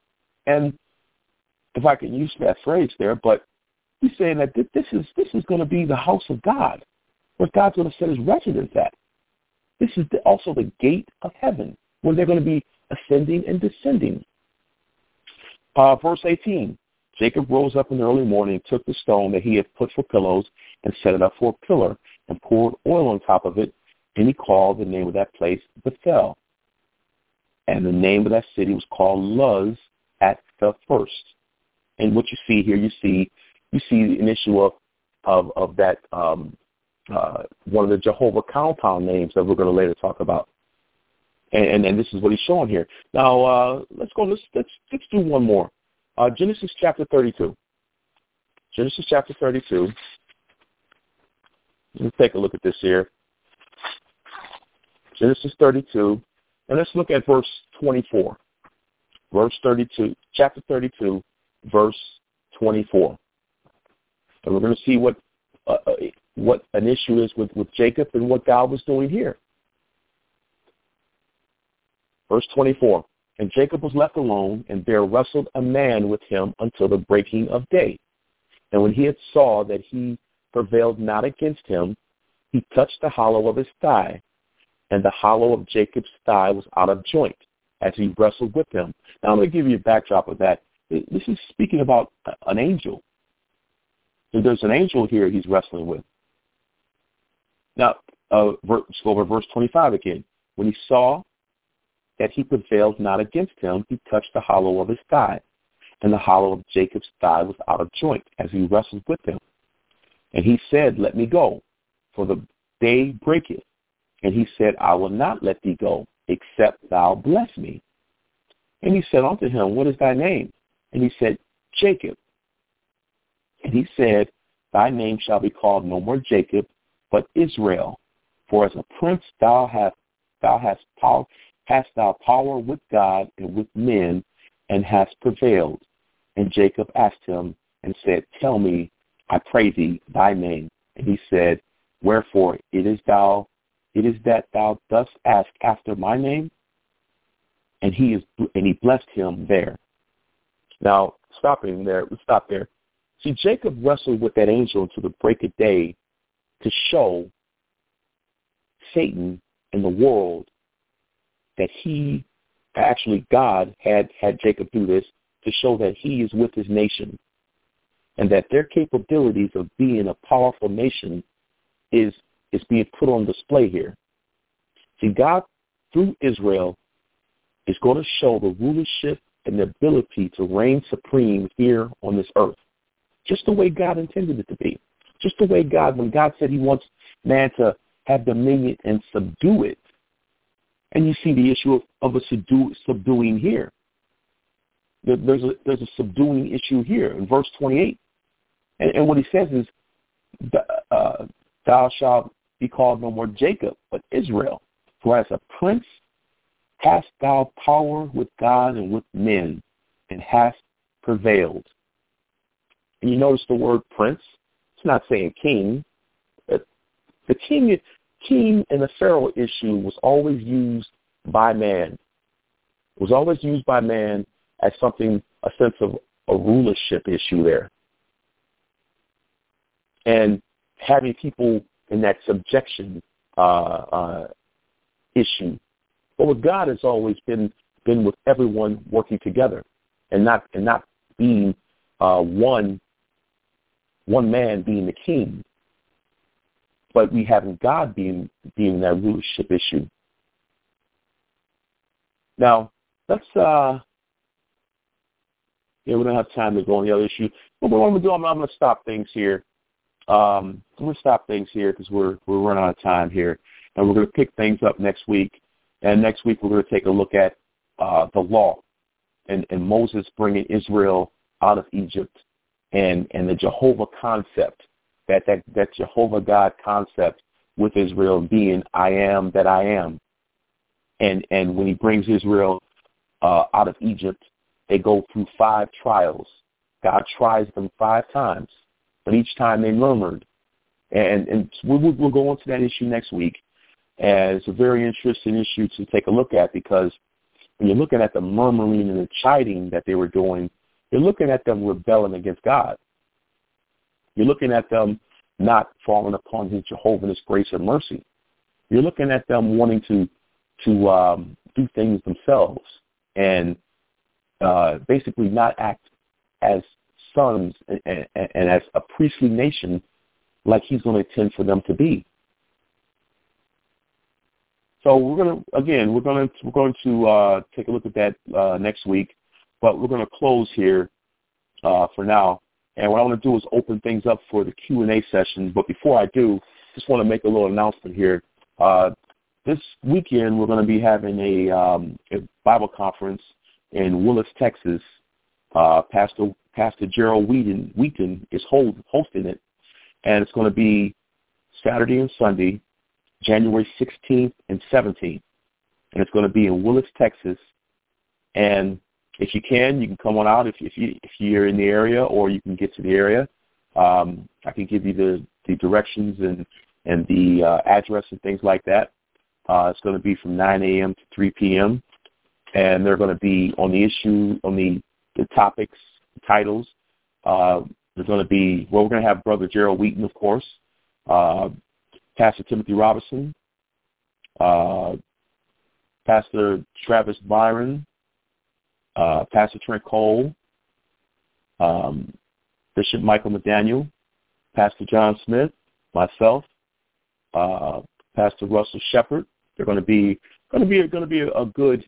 And if I can use that phrase there, but he's saying that this is going to be the house of God, where God's going to set his residence at. This is also the gate of heaven, where they're going to be ascending and descending. Verse 18, Jacob rose up in the early morning, took the stone that he had put for pillows, and set it up for a pillar, and poured oil on top of it, and he called the name of that place Bethel. And the name of that city was called Luz at the first. And what you see here, you see an issue of that one of the Jehovah compound names that we're going to later talk about. And this is what he's showing here. Now let's do one more. Genesis chapter 32. Genesis chapter 32. Let's take a look at this here. Genesis 32, and let's look at verse 24. Verse 32, chapter 32, verse 24. And we're going to see what an issue is with Jacob and what God was doing here. Verse 24, and Jacob was left alone, and there wrestled a man with him until the breaking of day. And when he had saw that he prevailed not against him, he touched the hollow of his thigh, and the hollow of Jacob's thigh was out of joint as he wrestled with him. Now I'm going to give you a backdrop of that. This is speaking about an angel. So there's an angel here he's wrestling with. Now, let's go over verse 25 again. When he saw that he prevailed not against him, he touched the hollow of his thigh, and the hollow of Jacob's thigh was out of joint as he wrestled with him. And he said, let me go, for the day breaketh. And he said, I will not let thee go, except thou bless me. And he said unto him, what is thy name? And he said, Jacob. And he said, thy name shall be called no more Jacob, but Israel. For as a prince hast thou power with God and with men, and hast prevailed. And Jacob asked him and said, tell me, I pray thee, thy name. And he said, wherefore it is that thou dost ask after my name? And he blessed him there. Now, let's stop there. See, Jacob wrestled with that angel until the break of day to show Satan and the world that God had Jacob do this to show that he is with his nation, and that their capabilities of being a powerful nation is being put on display here. See, God, through Israel, is going to show the rulership and the ability to reign supreme here on this earth, just the way God intended it to be, just the way when God said he wants man to have dominion and subdue it. And you see the issue of a subduing here. There's a subduing issue here in verse 28. And what he says is, thou shalt be called no more Jacob, but Israel. For as a prince hast thou power with God and with men, and hast prevailed. And you notice the word prince. It's not saying king. The king and the pharaoh issue was always used by man. It was always used by man as a sense of a rulership issue there. And having people in that subjection issue. But with God, it's always been with everyone working together, and not being one man being the king, but we having God being that rulership issue. Now let's we don't have time to go on the other issue. But what I'm going to do, I'm going to stop things here. I'm going to stop things here because we're running out of time here. And we're going to pick things up next week. And next week we're going to take a look at the law and Moses bringing Israel out of Egypt and the Jehovah concept, that Jehovah God concept with Israel being I am that I am. And when he brings Israel out of Egypt, they go through 5 trials. God tries them 5 times, but each time they murmured. And we'll go into that issue next week. And it's a very interesting issue to take a look at because when you're looking at the murmuring and the chiding that they were doing, you're looking at them rebelling against God. You're looking at them not falling upon his Jehovah's grace and mercy. You're looking at them wanting to do things themselves and basically not act as sons and as a priestly nation like he's going to intend for them to be. So we're going to take a look at that next week, but we're going to close here for now. And what I want to do is open things up for the Q&A session. But before I do, just want to make a little announcement here. This weekend, we're going to be having a Bible conference in Willis, Texas. Pastor Gerald Wheaton is hosting it, and it's going to be Saturday and Sunday, January 16th and 17th, and it's going to be in Willis, Texas. And if you can come on out if you're in the area, or you can get to the area. I can give you the directions and the address and things like that. It's going to be from 9 a.m. to 3 p.m. And they're going to be on the topics, titles. There's going to be, we're going to have Brother Gerald Wheaton, of course, Pastor Timothy Robinson, Pastor Travis Byron, Pastor Trent Cole, Bishop Michael McDaniel, Pastor John Smith, myself, Pastor Russell Shepard. They're going to be a good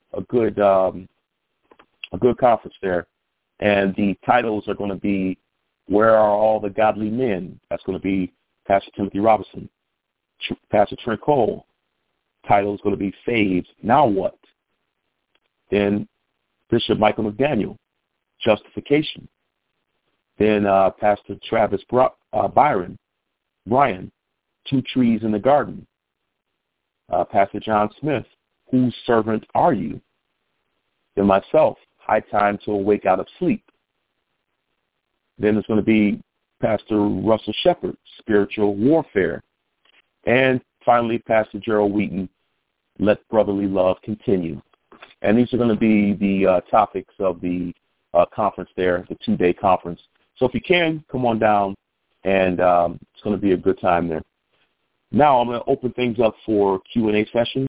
conference there, and the titles are going to be "Where Are All the Godly Men?" That's going to be Pastor Timothy Robinson. Pastor Trent Cole. Title is going to be "Saved, Now What?" Then Bishop Michael McDaniel, Justification. Then Pastor Travis Brian, Two Trees in the Garden. Pastor John Smith, Whose Servant Are You? Then myself, High Time to Awake Out of Sleep. Then there's going to be Pastor Russell Shepard, Spiritual Warfare. And finally, Pastor Gerald Wheaton, Let Brotherly Love Continue. And these are going to be the topics of the conference there, the 2-day conference. So if you can, come on down, and it's going to be a good time there. Now I'm going to open things up for Q&A session.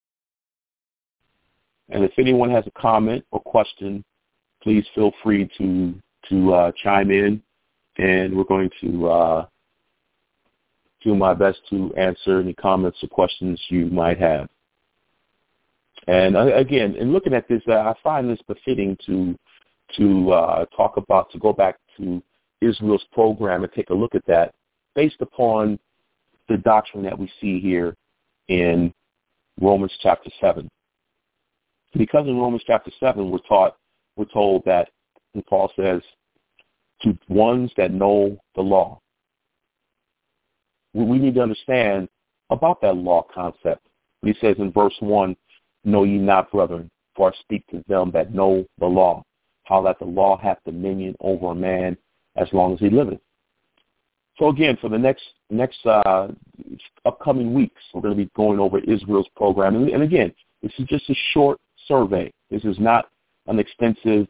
And if anyone has a comment or question, please feel free to chime in, and we're going to do my best to answer any comments or questions you might have. And again, in looking at this, I find this befitting to go back to Israel's program and take a look at that based upon the doctrine that we see here in Romans chapter 7. Because in Romans chapter 7, we're told that, and Paul says, to ones that know the law. We need to understand about that law concept. He says in verse 1, Know ye not, brethren, for I speak to them that know the law, how that the law hath dominion over a man as long as he liveth. So again, for the next upcoming weeks, we're going to be going over Israel's program. And again, this is just a short survey. This is not an extensive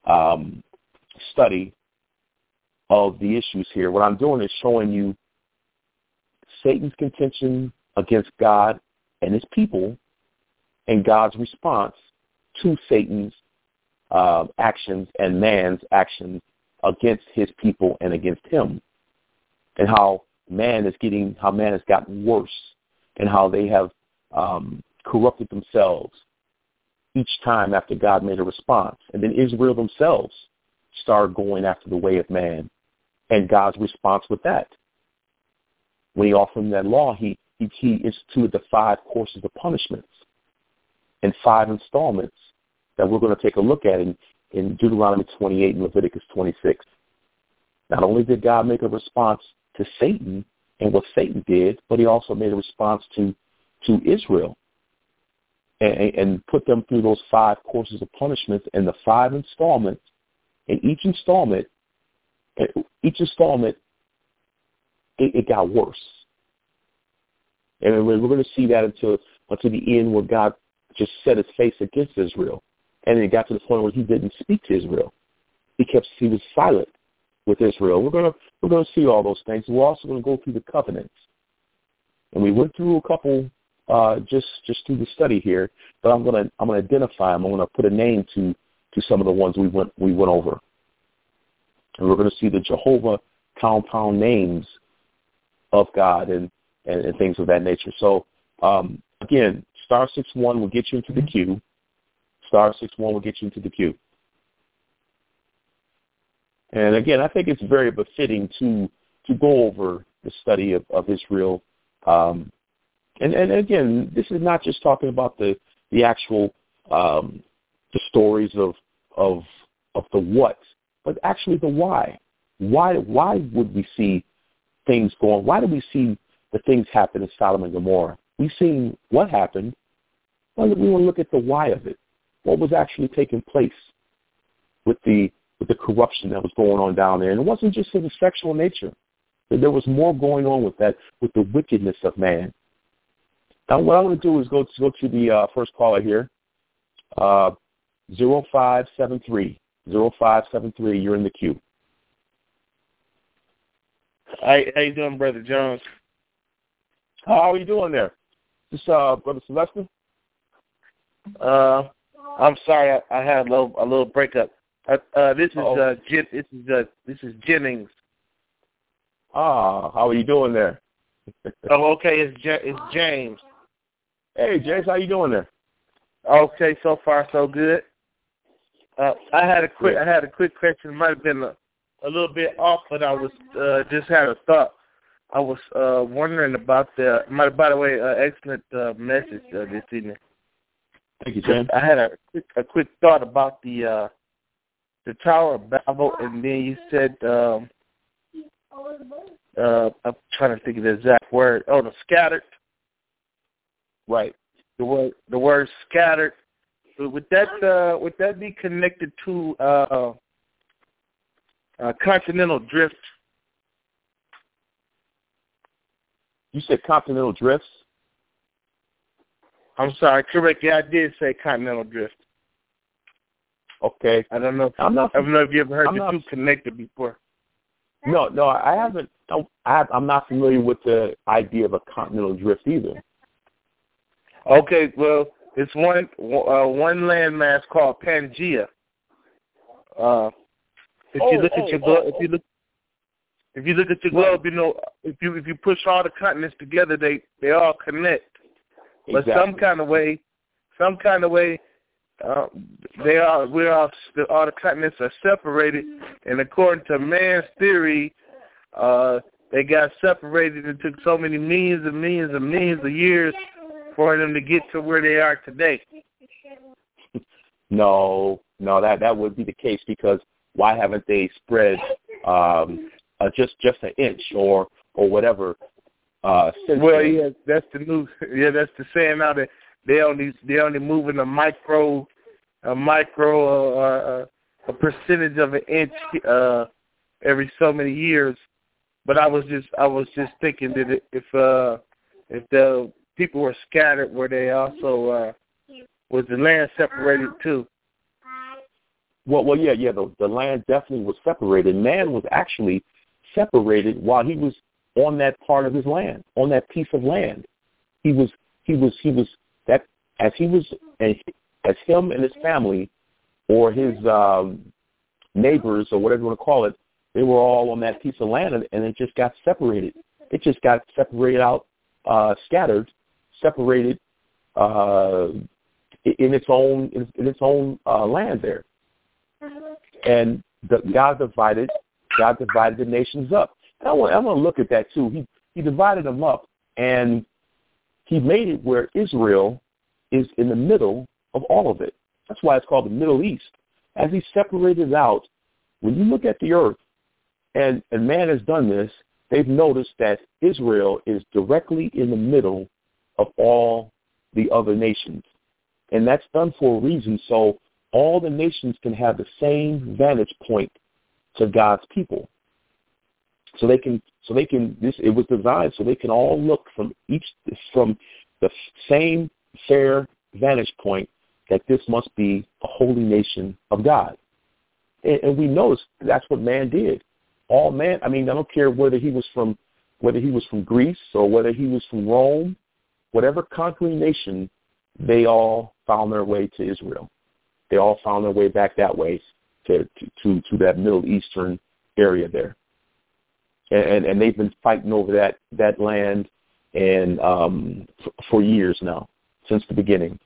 study of the issues here. What I'm doing is showing you Satan's contention against God and his people, and God's response to Satan's actions and man's actions against his people and against him, and how man has gotten worse, and how they have corrupted themselves each time after God made a response. And then Israel themselves started going after the way of man, and God's response with that. When he offered them that law, he instituted the 5 courses of punishments and 5 installments that we're going to take a look at in Deuteronomy 28 and Leviticus 26. Not only did God make a response to Satan and what Satan did, but he also made a response to Israel and put them through those 5 courses of punishments and the 5 installments. And each installment, it got worse. And we're going to see that until the end, where God just set his face against Israel. And it got to the point where he didn't speak to Israel. He was silent with Israel. We're gonna see all those things. We're also going to go through the covenants. And we went through a couple just through the study here, but I'm gonna identify them. I'm gonna put a name to some of the ones we went over. And we're going to see the Jehovah compound names of God and things of that nature. So, again, star 61 will get you into the queue. Star 61 will get you into the queue. And, again, I think it's very befitting to go over the study of Israel. And, again, this is not just talking about the actual the stories of the what, but actually the why. Why would we see things going? Why do we see the things happen in Sodom and Gomorrah? We've seen what happened. Well, we want to look at the why of it. What was actually taking place with the corruption that was going on down there? And it wasn't just of a sexual nature. There was more going on with that, with the wickedness of man. Now, what I want to do is go to the first caller here. 0573. 0573, you're in the queue. How you doing, Brother Jones? How are you doing there? This Brother Sylvester? I'm sorry, I had a little breakup. This is Jennings. How are you doing there? Oh, okay, it's James. Hey, James, how you doing there? Okay, so far so good. I had a quick question. It might have been a little bit off, but I was just had a thought. I was wondering about by the way, excellent message this evening. Thank you, James. I had a quick thought about the Tower of Babel, and then you said I'm trying to think of the exact word. Oh, the scattered. Right. The word scattered. Would that be connected to continental drift? You said continental drifts? I'm sorry, correct. Yeah, I did say continental drift. Okay. I don't know. I don't know if you ever heard the two connected before. No, I haven't. I'm not familiar with the idea of a continental drift either. Okay, well, it's one landmass called Pangea. If you look at your globe, you know, if you push all the continents together, they all connect. But exactly. some kind of way, all the continents are separated, and according to man's theory, they got separated. It took so many millions and millions and millions of years for them to get to where they are today. No, that would be the case, because why haven't they spread just an inch or whatever? Well, yeah, that's the saying now, that they only moving a percentage of an inch every so many years. But I was just thinking that if the people were scattered, were they also was the land separated too? Well, yeah. The land definitely was separated. Man was actually separated while he was on that part of his land, on that piece of land. He was that as him and his family, or his neighbors, or whatever you want to call it, they were all on that piece of land, and it just got separated. It just got separated out, scattered, separated in its own land there. And God divided the nations up. And I want to look at that too. He divided them up, and he made it where Israel is in the middle of all of it. That's why it's called the Middle East. As he separated it out, when you look at the earth, and man has done this, they've noticed that Israel is directly in the middle of all the other nations. And that's done for a reason, so all the nations can have the same vantage point to God's people. So they can it was designed so they can all look from the same fair vantage point that this must be a holy nation of God. And we notice that's what man did. All man, I don't care whether he was from Greece or whether he was from Rome, whatever conquering nation, they all found their way to Israel. They all found their way back that way to that Middle Eastern area there. And they've been fighting over that land and for years now, since the beginning.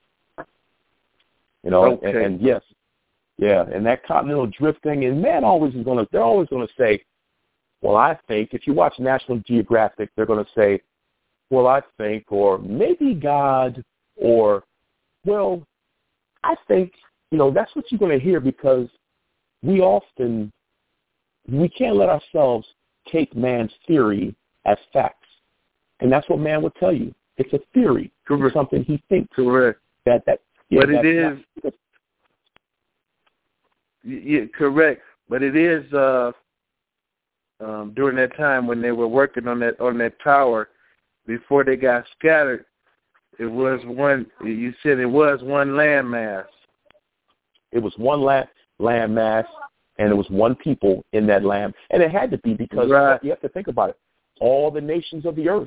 Okay. And yes, yeah, and that continental drift thing, and man they're always gonna say, well, I think, if you watch National Geographic, they're gonna say, well, I think, or maybe God, or, well, I think, that's what you're gonna hear, because we can't let ourselves take man's theory as facts. And that's what man will tell you. It's a theory. Correct. It's something he thinks. Correct. But it is. Yeah, correct. But it is during that time when they were working on that tower, before they got scattered, it was one. You said it was one landmass. It was one landmass, and it was one people in that land. And it had to be, because you have to think about it. All the nations of the earth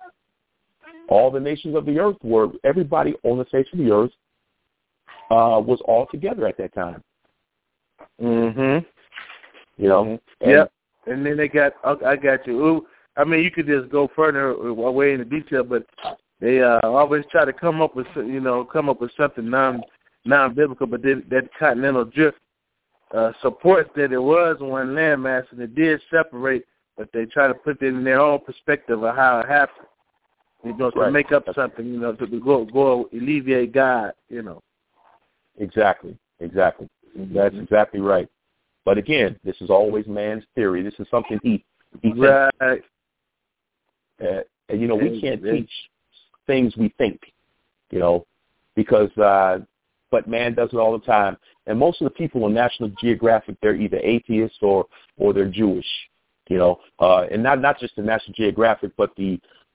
were, everybody on the face of the earth was all together at that time. Mm-hmm. Yep. And then they got, I got you. Ooh, you could just go further away into detail, but they always try to come up with something non-biblical, but that continental drift supports that it was one landmass, and it did separate, but they try to put it in their own perspective of how it happened. To make up something, to go alleviate God, Exactly. Mm-hmm. That's exactly right. But again, this is always man's theory. This is something he right. thinks. We can't teach things we think, because but man does it all the time. And most of the people on National Geographic, they're either atheists or they're Jewish, and not just the National Geographic, but the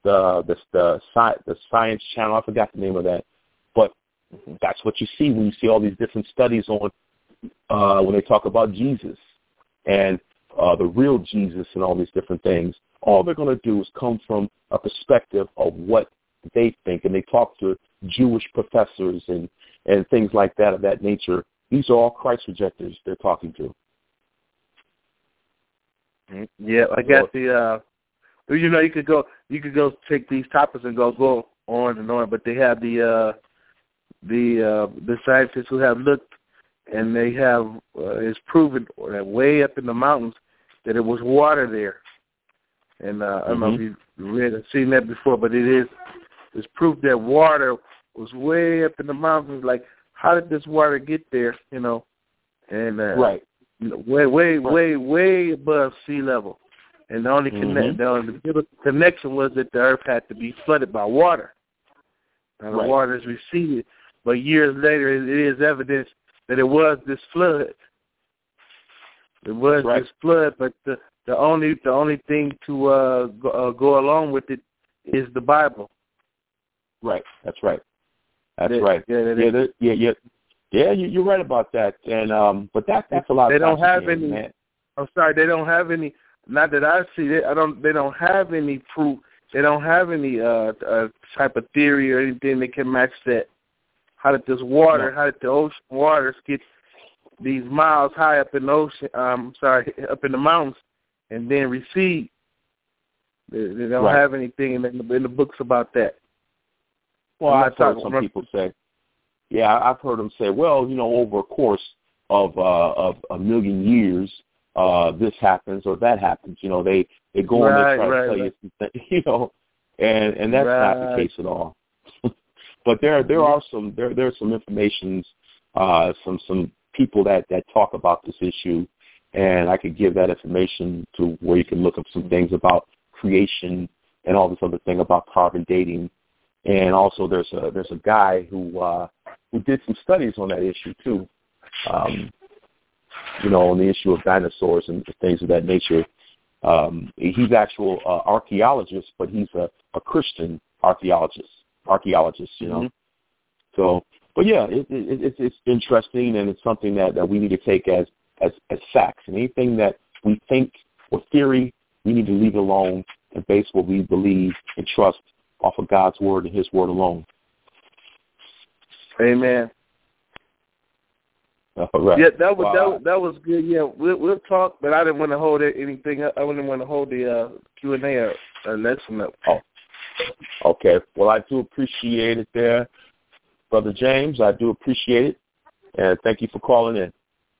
Science Channel. I forgot the name of that, but that's what you see when you see all these different studies on when they talk about Jesus and the real Jesus and all these different things. All they're going to do is come from a perspective of what they think, and they talk to Jewish professors and things like that of that nature. These are all Christ rejectors they're talking to. Yeah, I got you could go take these topics and go on and on, but they have the scientists who have looked, and they have it's proven that way up in the mountains that it was water there. And I don't know if you've read or seen that before, but it's proof that water was way up in the mountains. Like, how did this water get there? And right, way above sea level. And the only the connection was that the earth had to be flooded by water. Now the water is receded, but years later it is evidence that it was this flood. It was this flood, but the only thing to go along with it is the Bible. Right. That's right. You're right about that. And but that's a lot. They don't have any. Man. I'm sorry, they don't have any. Not that I see it. They don't have any proof. They don't have any type of theory or anything that can match that. How did this water? No. How did the ocean waters get these miles high up in the ocean? Up in the mountains, and then recede? They don't have anything in the books about that. Well, I've heard some people say. Yeah, I've heard them say, well, over a course of a million years, this happens or that happens. They go and they try to tell you something, and that's not the case at all. But there are some information, some people that talk about this issue, and I could give that information to where you can look up some things about creation and all this other thing about carbon dating. And also there's a guy who did some studies on that issue too. On the issue of dinosaurs and things of that nature. He's actual archaeologist, but he's a Christian archaeologist, So But yeah, it's interesting, and it's something that we need to take as facts. And anything that we think or theory, we need to leave it alone and base what we believe and trust off of God's word and His word alone. Amen. All right. Yeah, that was good. Yeah, we'll talk, but I didn't want to hold anything up. I didn't want to hold the Q&A or lesson up. Oh, okay. Well, I do appreciate it there, Brother James. I do appreciate it, and thank you for calling in.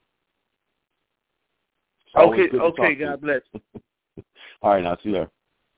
Okay, God bless. All right, now, see you there.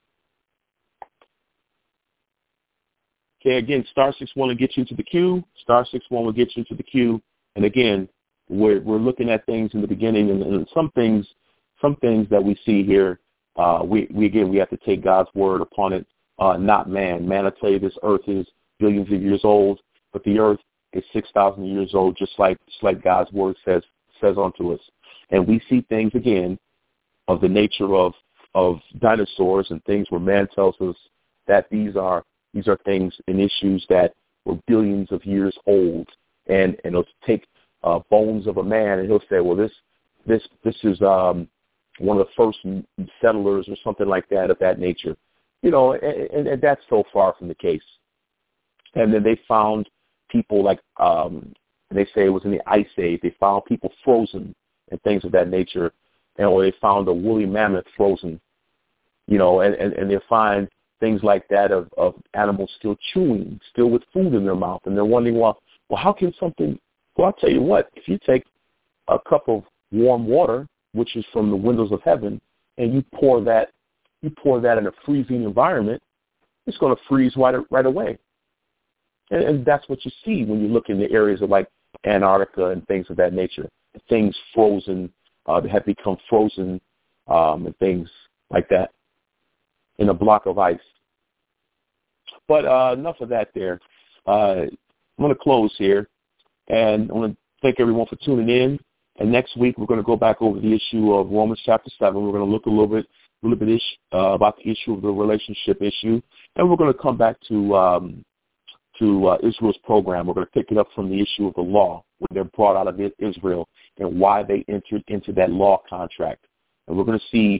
Okay, again, *61 will get you into the queue. *61 will get you into the queue. And again, we're looking at things in the beginning, and some things that we see here, we have to take God's word upon it, not man. Man, I tell you, this earth is billions of years old, but the earth is 6,000 years old, just like God's word says unto us. And we see things again of the nature of dinosaurs and things where man tells us that these are things and issues that were billions of years old, and it'll take bones of a man, and he'll say, well, this is one of the first settlers or something like that of that nature, and that's so far from the case. And then they found people like they say it was in the Ice Age. They found people frozen and things of that nature, or they found a woolly mammoth frozen, and they find things like that of animals still chewing, still with food in their mouth, and they're wondering, well, how can something? Well, I'll tell you what. If you take a cup of warm water, which is from the windows of heaven, and you pour that in a freezing environment, it's going to freeze right away. And that's what you see when you look in the areas of like Antarctica and things of that nature. Things frozen, they have become frozen, and things like that in a block of ice. But enough of that there. I'm going to close here, and I want to thank everyone for tuning in. And next week we're going to go back over the issue of Romans chapter 7. We're going to look a little bit about the issue of the relationship issue, and we're going to come back to Israel's program. We're going to pick it up from the issue of the law, when they're brought out of Israel, and why they entered into that law contract. And we're going to see